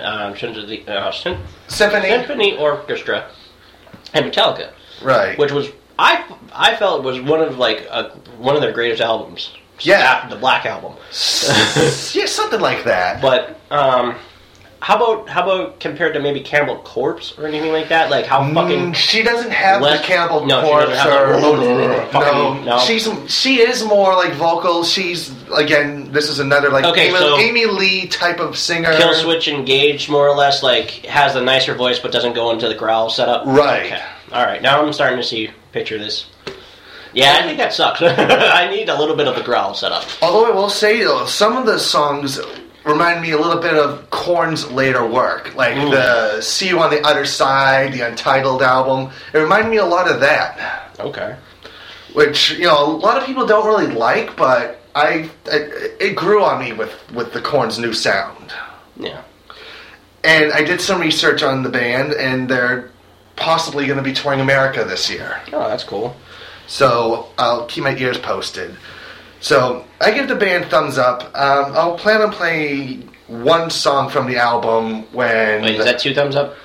Symphony Orchestra and Metallica, Right. which was I felt was one of one of their greatest albums. Yeah. After the Black Album. Yeah, something like that. But how about compared to maybe Cannibal Corpse or anything like that? Like how fucking she doesn't have less- the Cannibal no, she Corpse doesn't have or fucking- no. She is more like vocal. She's again. This is another like Okay, so- Amy Lee type of singer. Killswitch Engage, more or less, like has a nicer voice but doesn't go into the growl setup. Right. Okay. All right. Now I'm starting to picture this. Yeah, I think that sucks. I need a little bit of the growl setup. Although I will say though, some of the songs remind me a little bit of Korn's later work, like the "See You on the Other Side," the Untitled album. It reminded me a lot of that, Okay. which a lot of people don't really like, but it grew on me with the Korn's new sound. Yeah. And I did some research on the band, and they're possibly going to be touring America this year. Oh, that's cool. So I'll keep my ears posted. So I give the band thumbs up. I'll plan on playing one song from the album when... Wait, is that 2 thumbs up?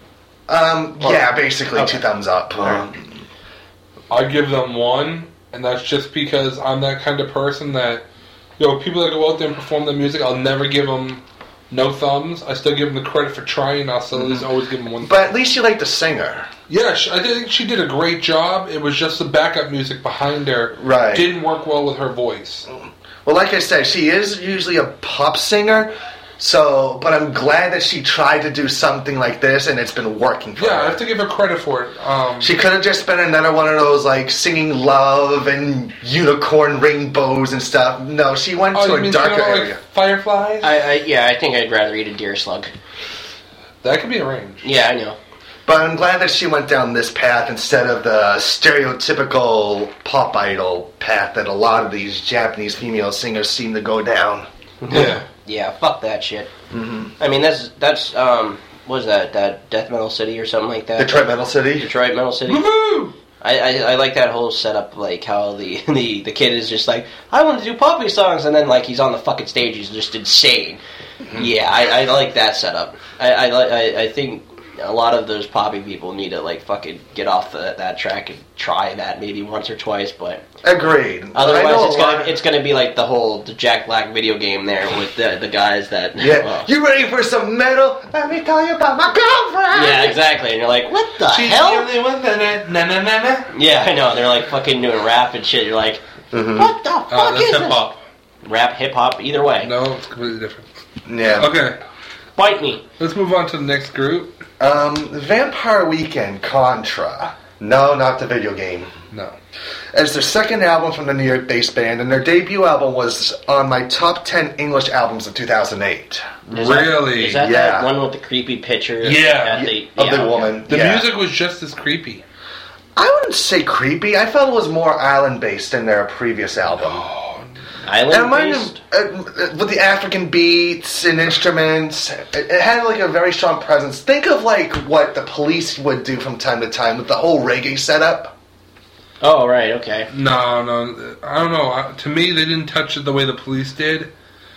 Yeah, basically Okay. 2 thumbs up. I give them 1, and that's just because I'm that kind of person that, people that go out there and perform their music, I'll never give them no thumbs. I still give them the credit for trying. I'll still always give them 1 But at least you like the singer. Yeah, I think she did a great job. It was just the backup music behind her Right. didn't work well with her voice. Well, like I said, she is usually a pop singer, but I'm glad that she tried to do something like this, and it's been working for Yeah, I her. have to give her credit for it. She could have just been another one of those, like, singing love and unicorn rainbows and stuff. No, she went to you a mean darker kinda area. like Fireflies? I think I'd rather eat a deer slug. That could be arranged. Yeah, I know. But I'm glad that she went down this path instead of the stereotypical pop idol path that a lot of these Japanese female singers seem to go down. Yeah. Yeah, fuck that shit. Mm-hmm. I mean, that's what was that Death Metal City or something like that? Detroit Metal City? Detroit Metal City. Woohoo! I like that whole setup, like how the kid is just like, I want to do poppy songs, and then like he's on the fucking stage, he's just insane. Mm-hmm. Yeah, I like that setup. I think a lot of those poppy people need to like fucking get off that track and try that maybe once or twice, but Agreed. otherwise it's gonna be like the Jack Black video game there with the guys that Yeah. You ready for some metal? Let me tell you about my girlfriend. yeah, exactly, and you're like, what the She's hell? the only one that na. Yeah, I know. They're like fucking doing rap and shit. You're like, what the fuck That's is hip this? hop. Rap, hip hop, either way. No, it's completely different. Yeah. Okay, Bite me. let's move on to the next group. Vampire Weekend, Contra. No, not the video game. No. It's their second album from the New York-based band, and their debut album was on my top 10 English albums of 2008. Really? Is that Yeah. that one with the creepy picture? Yeah. Of the woman. The Yeah. music was just as creepy. I wouldn't say creepy. I felt it was more island-based than their previous album. Island And mine, based? with the African beats and instruments, it had like a very strong presence. Think of like what the Police would do from time to time with the whole reggae setup. Oh, right, okay. No, I don't know. To me, they didn't touch it the way the Police did.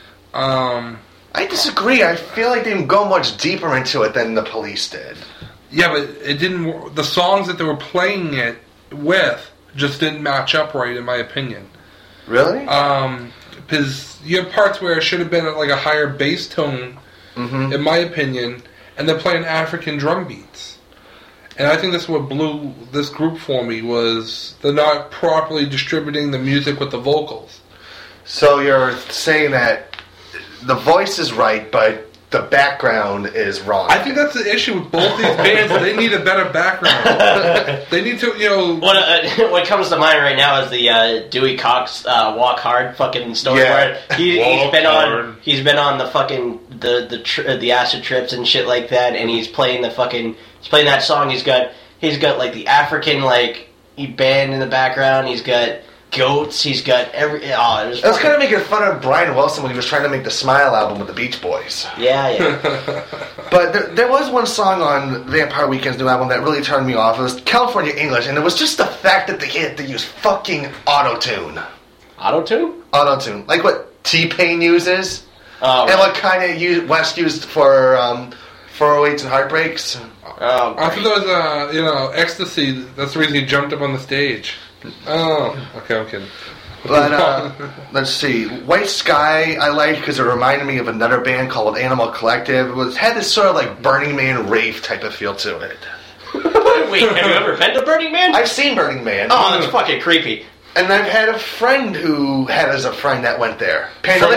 I disagree. I feel like they didn't go much deeper into it than the Police did. Yeah, but it didn't. The songs that they were playing it with just didn't match up right, in my opinion. Really? Because you have parts where it should have been at like a higher bass tone in my opinion, and they're playing African drum beats. And I think that's what blew this group for me, was they're not properly distributing the music with the vocals. So you're saying that the voice is right, but the background is wrong. I think that's the issue with both these bands. They need a better background. They need to, What comes to mind right now is the Dewey Cox Walk Hard fucking story. Yeah. Where he's been on the fucking the acid trips and shit like that, and he's playing that song. He's got like the African band in the background. He's got goats. He's got every. I was kind of making fun of Brian Wilson when he was trying to make the Smile album with the Beach Boys. Yeah. But there was one song on Vampire Weekend's new album that really turned me off. It was California English, and it was just the fact that they had to use fucking auto-tune. Auto-tune? Auto-tune. Like what T-Pain uses. Oh, and what kind of West used for 408s and Heartbreaks. Oh, I thought that was, ecstasy. That's the reason he jumped up on the stage. Oh, okay, I'm kidding. But, let's see. White Sky I liked because it reminded me of another band called Animal Collective. It had this sort of like Burning Man rave type of feel to it. Wait, have you ever been to Burning Man? I've seen Burning Man. Oh, that's fucking creepy. And I've had a friend who had as a friend that went there.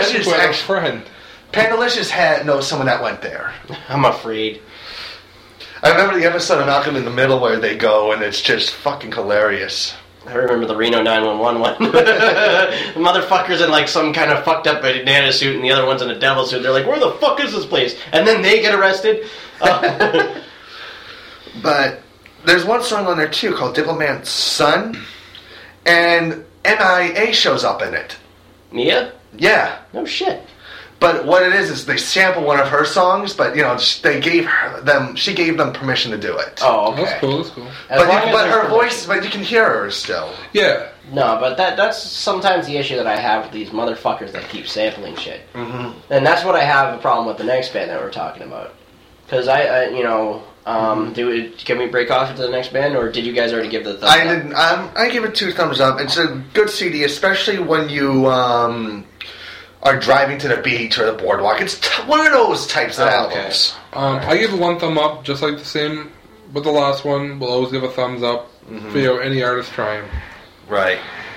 Pandalicious knows someone that went there. I'm afraid. I remember the episode of Malcolm in the Middle where they go, and it's just fucking hilarious. I remember the Reno 911 one. The motherfucker's in some kind of fucked up banana suit, and the other one's in a devil suit. They're like, "Where the fuck is this place?" And then they get arrested. But there's one song on there too called Diplomat's Son, and MIA shows up in it. Mia? Yeah. No shit. But what it is they sample one of her songs, but she gave them permission to do it. Oh, okay. That's cool. But her voice, but you can hear her still. Yeah. No, but that's sometimes the issue that I have with these motherfuckers that keep sampling shit. Mm-hmm. And that's what I have a problem with the next band that we're talking about. Because can we break off into the next band, or did you guys already give the thumbs up? I didn't. I give it 2 thumbs up. It's a good CD, especially when you are driving to the beach or the boardwalk. It's one of those types of albums. I give it 1 thumb up, just like the same with the last one. We'll always give a thumbs up for any artist trying. Right.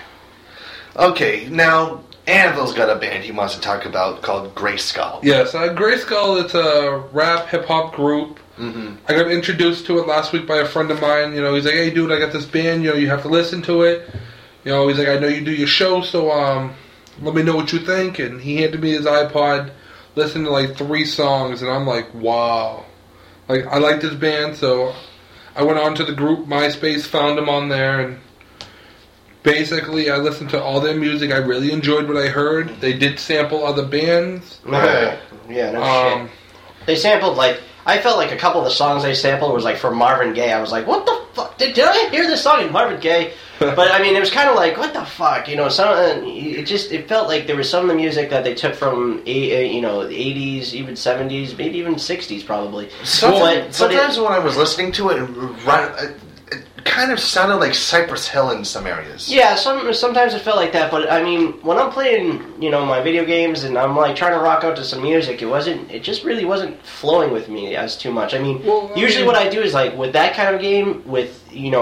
Okay, now Anvil's got a band he wants to talk about called Grey Skull. Yes, Grey Skull, it's a rap hip-hop group. Mm-hmm. I got introduced to it last week by a friend of mine. He's like, "Hey, dude, I got this band. You have to listen to it." He's like, "I know you do your show, so let me know what you think." And he handed me his iPod, listened to 3 songs, and I'm like, wow. I like this band, so I went on to the group MySpace, found them on there, and basically I listened to all their music. I really enjoyed what I heard. They did sample other bands. Okay. Yeah, no shit. They sampled, I felt like a couple of the songs they sampled was from Marvin Gaye. I was like, what the fuck? Did I hear this song in Marvin Gaye? But I mean, it was kind of like, what the fuck? It felt like there was some of the music that they took from the 80s, even 70s, maybe even 60s probably. Sometimes when I was listening to it, it kind of sounded like Cypress Hill in some areas. Yeah, sometimes it felt like that, but I mean, when I'm playing, my video games and I'm trying to rock out to some music, it just really wasn't flowing with me as too much. I mean, usually what I do is with that kind of game, with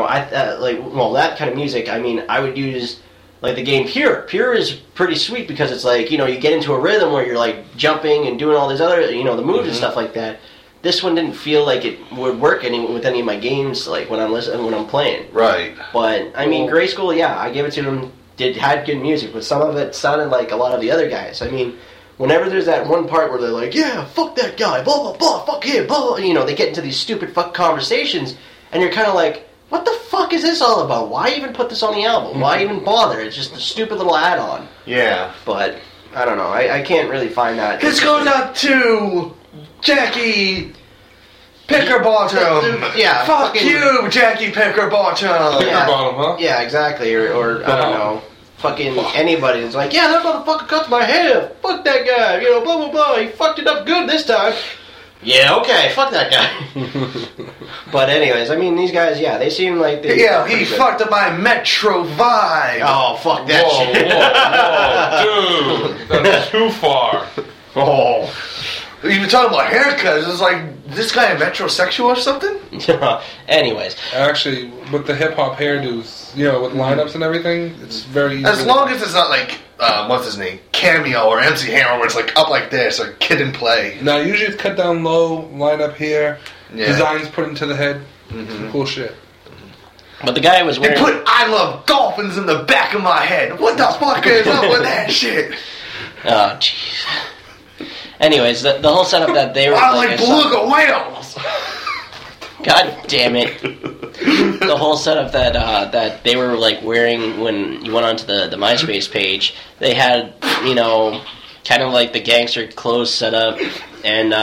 that kind of music, I mean, I would use the game Pure. Pure is pretty sweet because it's you get into a rhythm where you're jumping and doing all these other, the moves and stuff like that. This one didn't feel like it would work with any of my games, when I'm playing. Right. But I mean, Grey Skull, yeah, I gave it to them. Had good music, but some of it sounded like a lot of the other guys. I mean, whenever there's that one part where they're like, "Yeah, fuck that guy, blah blah blah, fuck him, blah," they get into these stupid fuck conversations, and you're kind of like, "What the fuck is this all about? Why even put this on the album? Why even bother? It's just a stupid little add-on." Yeah. But I don't know. I can't really find that. This goes out to Jackie Pickerbottom. Yeah. Fuck you, Jackie Pickerbottom. Pickerbottom, huh? Yeah, exactly. Or I don't know. Fucking anybody that's like, "Yeah, that motherfucker cuts my hair. Fuck that guy. Blah, blah, blah. He fucked it up good this time." Yeah, okay. Fuck that guy. But anyways, I mean, these guys, yeah, they seem like they... Yeah, he fucked up my Metro vibe. Oh, fuck that shit. Whoa, dude. That's too far. Oh. Even talking about haircuts, it's like, this guy a metrosexual or something? Anyways. Actually, with the hip-hop hairdos, with lineups and everything, it's very easy. As long as it's not like, what's his name? Cameo or MC Hammer, where it's like up like this, or Kid and Play. Now, usually it's cut down low, line up here, Yeah. designs put into the head. Some cool shit. But the guy was They wearing... put I love dolphins in the back of my head. What the fuck is up with that shit? Oh, jeez. Anyways, the whole setup that they were... I like saw- beluga whales. God damn it. The whole setup that they were like wearing when you went onto the MySpace page, they had, kind of like the gangster clothes set up, and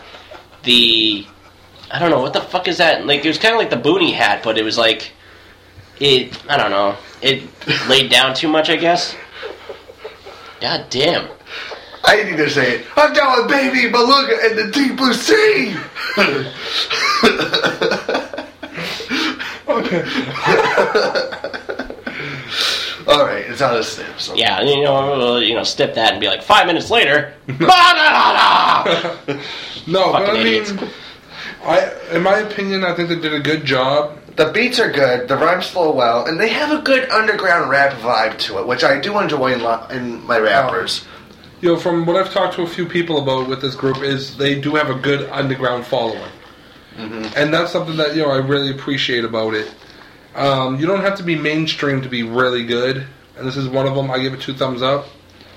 I don't know, what the fuck is that? Like, it was kind of like the boonie hat, but it was like, I don't know, it laid down too much, I guess. God damn. I need to say it. I'm down with Baby Beluga in the deep blue sea. All right, it's on a snip. So. Yeah, step that and be like, 5 minutes later, ba-da-da-da! No, but Fucking I idiots. mean, in my opinion, I think they did a good job. The beats are good, the rhymes flow well, and they have a good underground rap vibe to it, which I do enjoy in my rappers. From what I've talked to a few people about with this group, is they do have a good underground following. And that's something that, I really appreciate about it. You don't have to be mainstream to be really good, and this is one of them. I give it 2 thumbs up.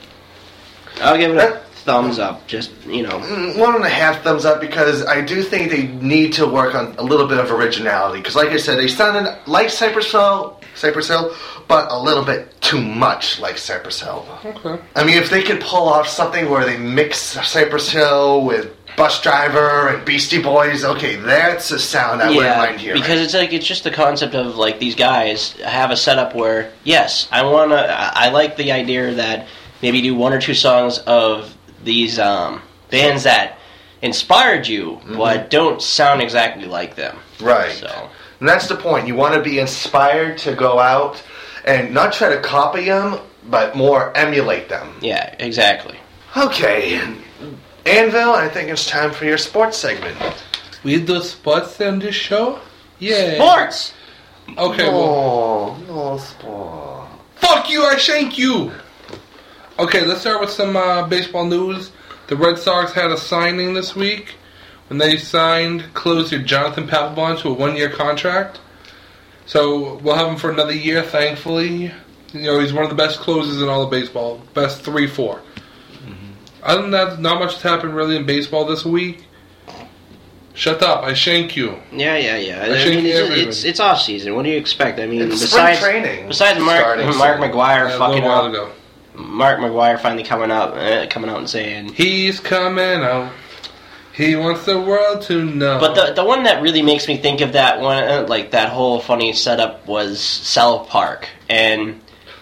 I'll give it a thumbs up, just, 1.5 thumbs up, because I do think they need to work on a little bit of originality. Because, like I said, they sounded like Cypress Hill, but a little bit too much like Cypress Hill. Okay. I mean, if they could pull off something where they mix Cypress Hill with Bus Driver and Beastie Boys, okay, that's a sound I wouldn't mind hearing. Because it's just the concept of like these guys have a setup where, yes, I like the idea that maybe do 1 or 2 songs of these bands that inspired you, but don't sound exactly like them. Right. So, and that's the point. You want to be inspired to go out and not try to copy them, but more emulate them. yeah, exactly. Okay. Anvil, I think it's time for your sports segment. We do sports on this show? Yeah. Sports! Okay, well, No sport. fuck you, I shank you! Okay, let's start with some baseball news. The Red Sox had a signing this week when they signed closer Jonathan Papelbon to a 1-year contract. So we'll have him for another year, thankfully. He's one of the best closers in all of baseball. Best 3-4. Other than that, not much has happened really in baseball this week. Shut up, I shank you. Yeah. I think It's off season. What do you expect? I mean, It's besides spring training. besides Mark starting soon. McGuire A fucking little while up, ago. Mark McGuire finally coming out and saying. He's coming out. He wants the world to know. But the one that really makes me think of that one, like that whole funny setup, was South Park, and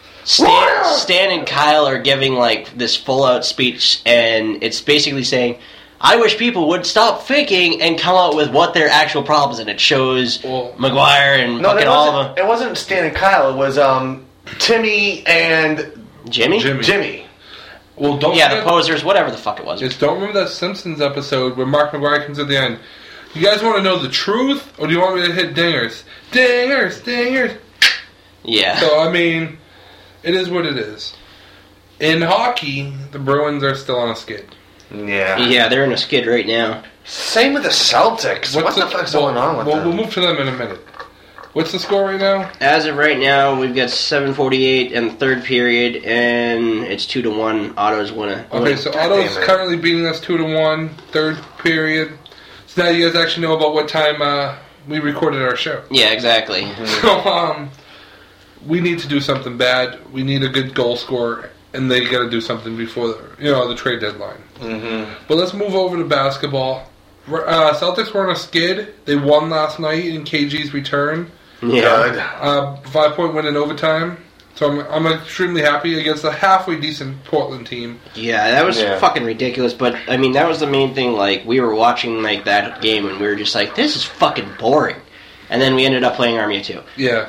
Stan and Kyle are giving like this full out speech, and it's basically saying, I wish people would stop faking and come out with what their actual problems, and it shows McGuire and No, fucking all of them. it wasn't Stan and Kyle. It was Timmy and Jimmy? Jimmy. Well, don't Yeah, forget, the posers, whatever the fuck it was. just don't remember that Simpsons episode where Mark McGuire comes at the end. You guys want to know the truth, or do you want me to hit dingers? Dingers! Yeah. So, I mean, it is what it is. In hockey, the Bruins are still on a skid. Yeah. Yeah, they're in a skid right now. Same with the Celtics. What the fuck's going on with them? We'll move to them in a minute. What's the score right now? As of right now, we've got 7:48 in the third period, and it's 2-1. Otto's winning. Okay, so God Otto's damn it. currently beating us 2-1, third period. So now you guys actually know about what time we recorded our show. Yeah, exactly. So, we need to do something bad. We need a good goal scorer, and they got to do something before the trade deadline. Mm-hmm. But let's move over to basketball. Celtics were on a skid. They won last night in KG's return. Yeah. 5-point win in overtime. So I'm extremely happy against a halfway decent Portland team. Yeah, that was fucking ridiculous. But I mean, that was the main thing. Like, we were watching like that game, and we were just like, "This is fucking boring." And then we ended up playing Army of Two. Yeah.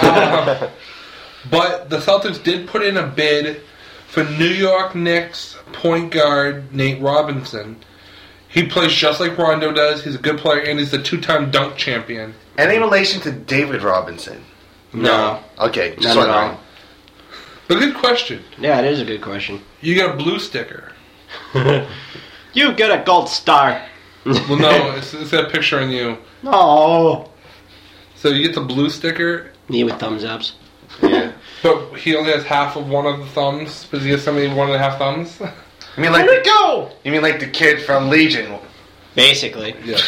But the Celtics did put in a bid for New York Knicks point guard Nate Robinson. He plays just like Rondo does. He's a good player, and he's the 2-time dunk champion. Any relation to David Robinson? No. Okay, just Not at wondering. all. But good question. Yeah, it is a good question. You got a blue sticker. You get a gold star. Well, no, it's that picture on you. Oh. So you get the blue sticker, Me with thumbs ups. Yeah. but he only has half of one of the thumbs because he has so many 1.5 thumbs. You mean like Where'd it go? You mean like the kid from Legion? Basically. Yeah.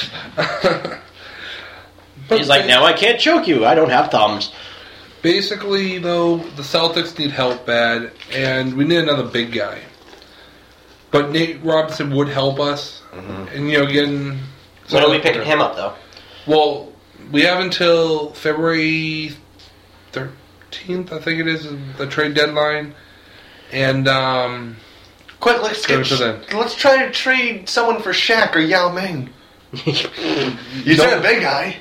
He's like, now I can't choke you. I don't have thumbs. Basically, though, the Celtics need help bad, and we need another big guy. But Nate Robinson would help us, and getting. When are we picking him up, though? Well, we have until February 13th, I think it is, the trade deadline, and Quick, let's try to trade someone for Shaq or Yao Ming. You said a big guy.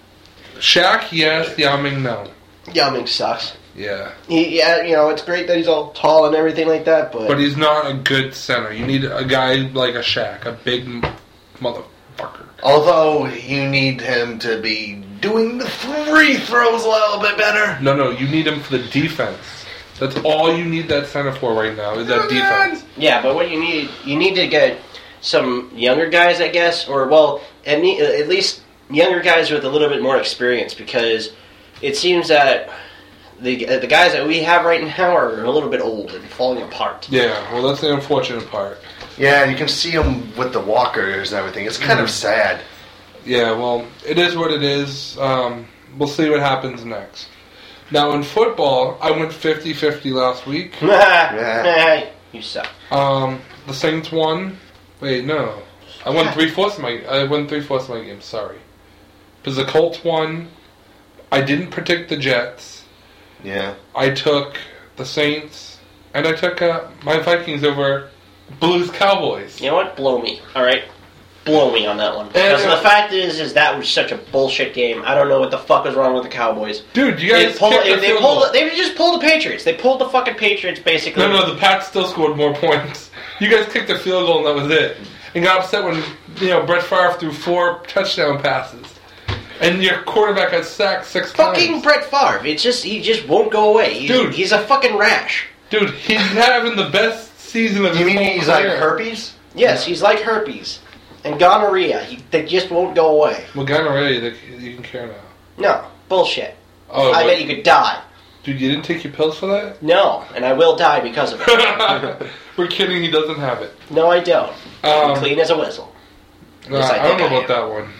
Shaq, yes. Yao Ming, no. Yao Ming sucks. Yeah. It's great that he's all tall and everything like that, but But he's not a good center. You need a guy like a Shaq, a big motherfucker. Although you need him to be doing the free throws a little bit better. No, you need him for the defense. That's all you need that center for right now, is that defense. yeah, but what you need to get some younger guys, I guess, or at least younger guys with a little bit more experience, because it seems that the guys that we have right now are a little bit old and falling apart. Yeah, well, that's the unfortunate part. Yeah, you can see him with the walkers and everything. It's kind of sad. Yeah, well, it is what it is. We'll see what happens next. Now, in football, I went 50-50 last week. Yeah. You suck. The Saints won. Wait, no. I won 3/4 of my game, sorry. Because the Colts won. I didn't predict the Jets. Yeah. I took the Saints. And I took my Vikings over Blues Cowboys. You know what? Blow me. All right, blow me on that one. Because the fact is that was such a bullshit game. I don't know what the fuck was wrong with the Cowboys. Dude, you guys They just pulled the Patriots. They pulled the fucking Patriots, basically. No, the Pats still scored more points. You guys kicked a field goal and that was it. And got upset when Brett Favre threw 4 touchdown passes. And your quarterback got sacked 6 times. Fucking Brett Favre. He just won't go away. Dude. He's a fucking rash. Dude, he's having the best season of his You mean whole he's career. like herpes? Yes, he's like herpes. And gonorrhea. They just won't go away. Well, gonorrhea, you can cure now. No. Bullshit. Oh, I bet you could die. Dude, you didn't take your pills for that? No. And I will die because of it. We're kidding, he doesn't have it. No, I don't. I'm clean as a whistle. Yes, I don't know think about that one.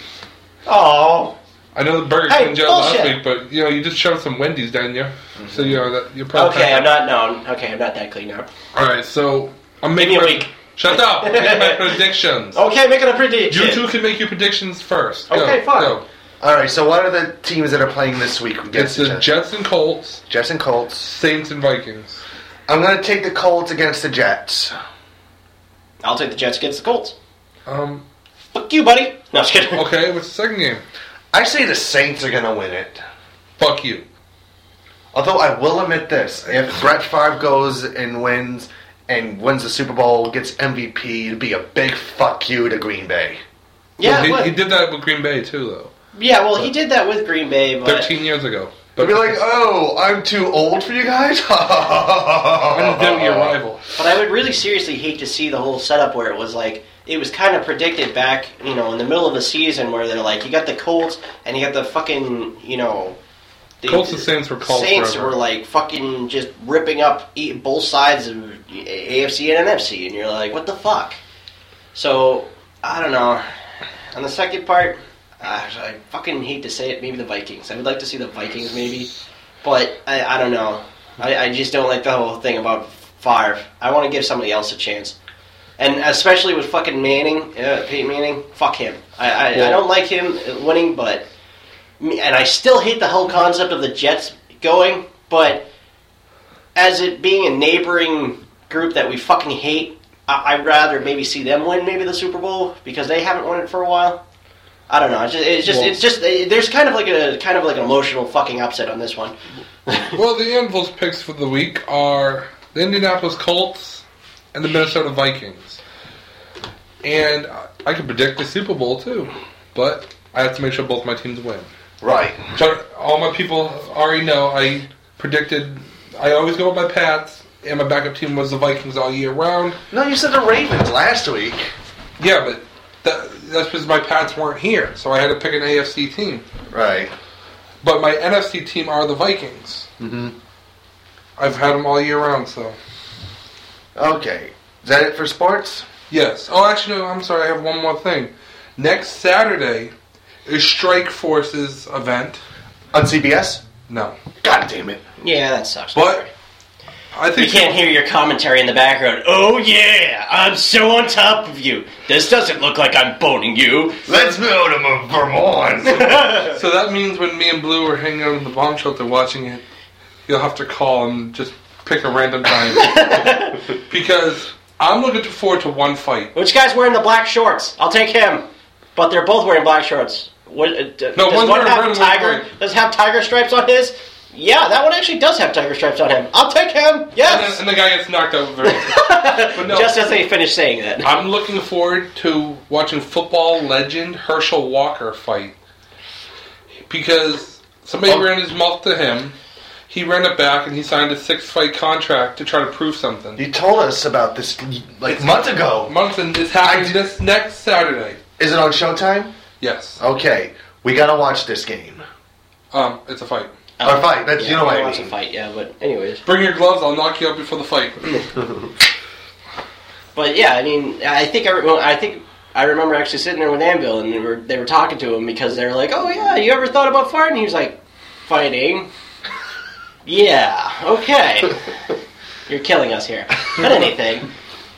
Oh. I know the Burger Hey, King jail last bullshit. week, but you just shoved some Wendy's down you. So that you're probably Okay, I'm not that clean now. Alright, so I'm Give making me a week. Shut up! I'm making my predictions. Okay, making a prediction. You two can make your predictions first. Go, Okay, fine. Go. Alright, so what are the teams that are playing this week It's against the each other? Jets and Colts, Jets and Colts. Saints and Vikings. I'm going to take the Colts against the Jets. I'll take the Jets against the Colts. Um, Fuck you, buddy. No, just kidding. okay, what's the second game? I say the Saints are going to win it. Fuck you. Although I will admit this, if Brett Favre goes and wins the Super Bowl, gets MVP, it'd be a big fuck you to Green Bay. Yeah, Well, what? he did that with Green Bay too, though. Yeah, well, he did that with Green Bay, but 13 years ago. They'd be like, oh, I'm too old for you guys? I'm gonna your rival. But I would really seriously hate to see the whole setup where it was like, it was kind of predicted back, in the middle of the season where they're like, you got the Colts and you got the fucking, the Colts and Saints were called Saints forever. were like fucking just ripping up both sides of AFC and NFC, and you're like, what the fuck? So, I don't know. On the second part, I fucking hate to say it, maybe the Vikings. I would like to see the Vikings maybe, but I don't know. I just don't like the whole thing about Favre. I want to give somebody else a chance. And especially with fucking Manning, Peyton Manning, fuck him. I don't like him winning, and I still hate the whole concept of the Jets going, but as it being a neighboring group that we fucking hate, I'd rather maybe see them win maybe the Super Bowl because they haven't won it for a while. I don't know. It's just there's kind of like an emotional fucking upset on this one. Well, the Anvil's picks for the week are the Indianapolis Colts and the Minnesota Vikings. and I can predict the Super Bowl too. But I have to make sure both my teams win. Right. So all my people already know I predicted. I always go with my Pats, and my backup team was the Vikings all year round. No, you said the Ravens last week. Yeah, but that's because my Pats weren't here, so I had to pick an AFC team. Right. But my NFC team are the Vikings. Mm-hmm. I've had them all year round, so. Okay. Is that it for sports? Yes. Oh, actually, no, I'm sorry, I have one more thing. Next Saturday is Strike Force's event. On CBS? No. God damn it. Yeah, that sucks. But I You think can't hear your commentary in the background. Oh yeah, I'm so on top of you. This doesn't look like I'm boning you. Let's go to Vermont. so. That means when me and Blue are hanging out in the bomb shelter watching it, you'll have to call and just pick a random time. Because I'm looking forward to one fight. Which guy's wearing the black shorts? I'll take him. But they're both wearing black shorts. Does one's one wearing have red and tiger? one's white. Does it have tiger stripes on his? Yeah, that one actually does have tiger stripes on him. I'll take him. Yes. And the guy gets knocked out very But no, Just as they finish saying that. I'm looking forward to watching football legend Herschel Walker fight. Because somebody ran his mouth to him. He ran it back and he signed a 6-fight contract to try to prove something. You told us about this like months ago. Months, and it's happening this next Saturday. Is it on Showtime? Yes. Okay. We gotta watch this game. It's a fight. Or fight. That's, Yeah, you know what I watch mean. a fight, yeah, but anyways. Bring your gloves, I'll knock you out before the fight. But yeah, I mean, I think I remember actually sitting there with Anvil, and they were talking to him because they were like, "Oh yeah, you ever thought about fighting?" He was like, "Fighting? Yeah, okay. You're killing us here." But anything.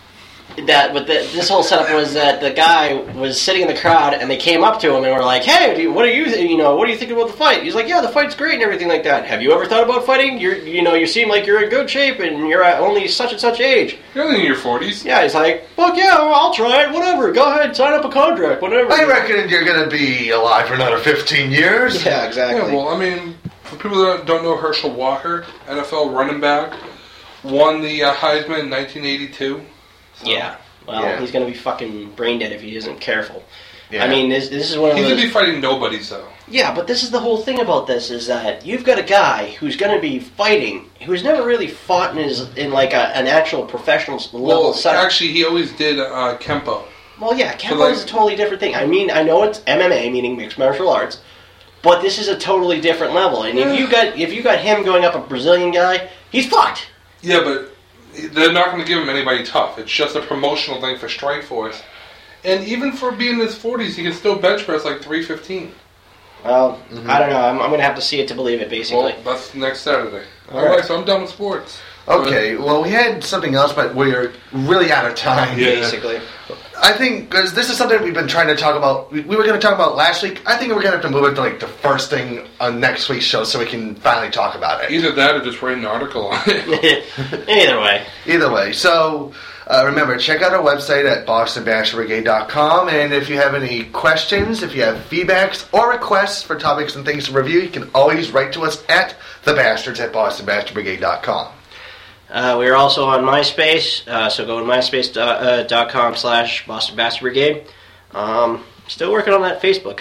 This whole setup was that the guy was sitting in the crowd, and they came up to him and were like, "Hey, what are you thinking about the fight?" He's like, "Yeah, the fight's great and everything like that. Have you ever thought about fighting? You seem like you're in good shape, and you're at only such and such age." You're only in your 40s. Yeah, he's like, "Fuck yeah, I'll try it. Whatever. Go ahead, sign up a contract. Whatever." I reckon you're gonna be alive for another 15 years. Yeah, exactly. Yeah, well, I mean, for people that don't know Herschel Walker, NFL running back, won the Heisman in 1982. So. Yeah. Well, Yeah. he's gonna be fucking brain dead if he isn't careful. Yeah. I mean, this is one of He's those... going to be fighting nobodies, though. Yeah, but this is the whole thing about this, is that you've got a guy who's going to be fighting, who's never really fought in like an actual professional level Well, setup. actually, he always did Kempo. Well, yeah, Kempo like- is a totally different thing. I mean, I know it's MMA, meaning mixed martial arts, but this is a totally different level. And if you got him going up a Brazilian guy, he's fucked. Yeah, but they're not going to give him anybody tough. It's just a promotional thing for Strikeforce. And even for being in his 40s, he can still bench press like 315. Well, I don't know. I'm going to have to see it to believe it, basically. Well, that's next Saturday. All All right, right. so I'm done with sports. Okay, well, we had something else, but we're really out of time. Yeah. Basically. I think, because this is something we've been trying to talk about, we were going to talk about last week. I think we're going to have to move it to like the first thing on next week's show so we can finally talk about it. Either that or just write an article on it. Either way. Either way, so remember, check out our website at bostonbasherbrigade.com, and if you have any questions, if you have feedbacks or requests for topics and things to review, you can always write to us at thebastards@bostonbasherbrigade.com. We are also on MySpace, so go to myspace.com/Boston Bastard Brigade. Still working on that Facebook.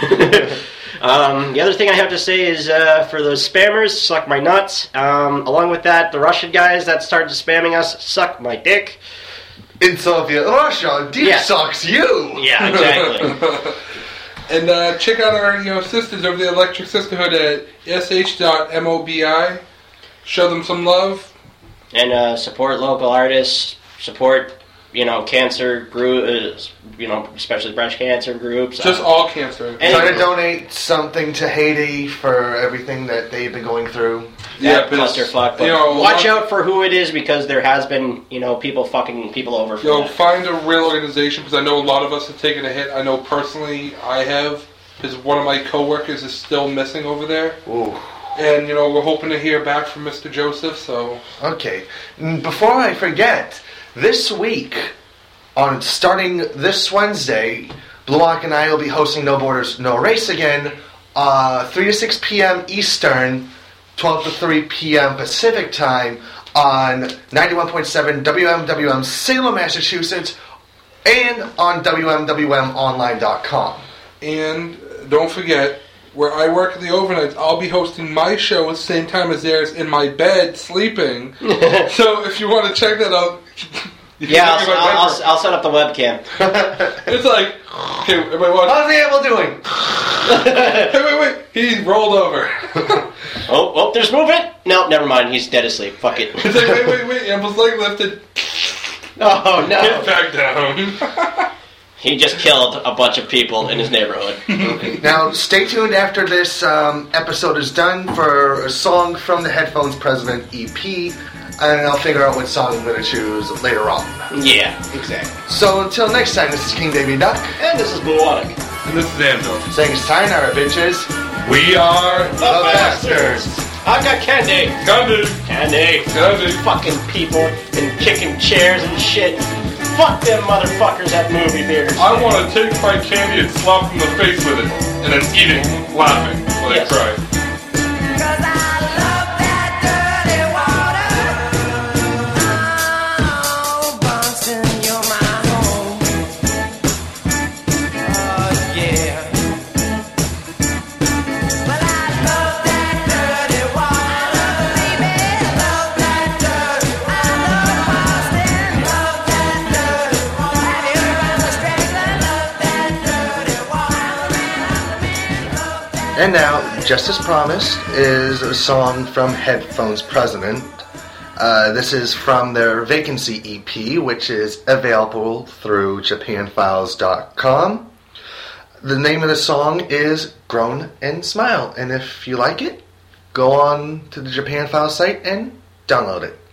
The other thing I have to say is, for those spammers, suck my nuts. Along with that, the Russian guys that started spamming us, suck my dick. In Soviet Russia, dick Yeah. sucks you! Yeah, exactly. And check out our sisters over the Electric Sisterhood at sh.mobi. Show them some love. And support local artists, support, cancer groups, especially breast cancer groups. Just all cancer. And- Try to donate something to Haiti for everything that they've been going through. that but clusterfuck. But watch out for who it is, because there has been, people fucking people over for that. Find a real organization, because I know a lot of us have taken a hit. I know personally I have, because one of my coworkers is still missing over there. Ooh. And, we're hoping to hear back from Mr. Joseph, so... Okay. Before I forget, this week, starting this Wednesday, Blue Hawk and I will be hosting No Borders, No Race again, 3 to 6 p.m. Eastern, 12 to 3 p.m. Pacific time on 91.7 WMWM Salem, Massachusetts, and on WMWMonline.com. And don't forget, where I work at the overnights, I'll be hosting my show at the same time as theirs in my bed, sleeping. So if you want to check that out... Yeah, I'll set up the webcam. It's like, okay, everybody watch. How's the animal doing? Hey, wait. He rolled over. Oh, there's movement? No, never mind. He's dead asleep. Fuck it. It's like, wait. Amble's leg lifted. Oh, no. Get back down. He just killed a bunch of people in his neighborhood. Okay. Now, stay tuned after this episode is done for a song from the Headphones President EP. And I'll figure out what song I'm going to choose later on. Yeah, exactly. So until next time, this is King Davey Duck. And this is Buonic. And this is Anvil. Saying sayonara, bitches. We are The Bastards. I've got candy. Candy. Fucking people and kicking chairs and shit. Fuck them motherfuckers at movie theaters. I want to take my candy and slap them in the face with it. And then eat it, laughing while I cry. And now, just as promised, is a song from Headphones President. This is from their Vacancy EP, which is available through JapanFiles.com. The name of the song is Groan and Smile, and if you like it, go on to the Japan Files site and download it.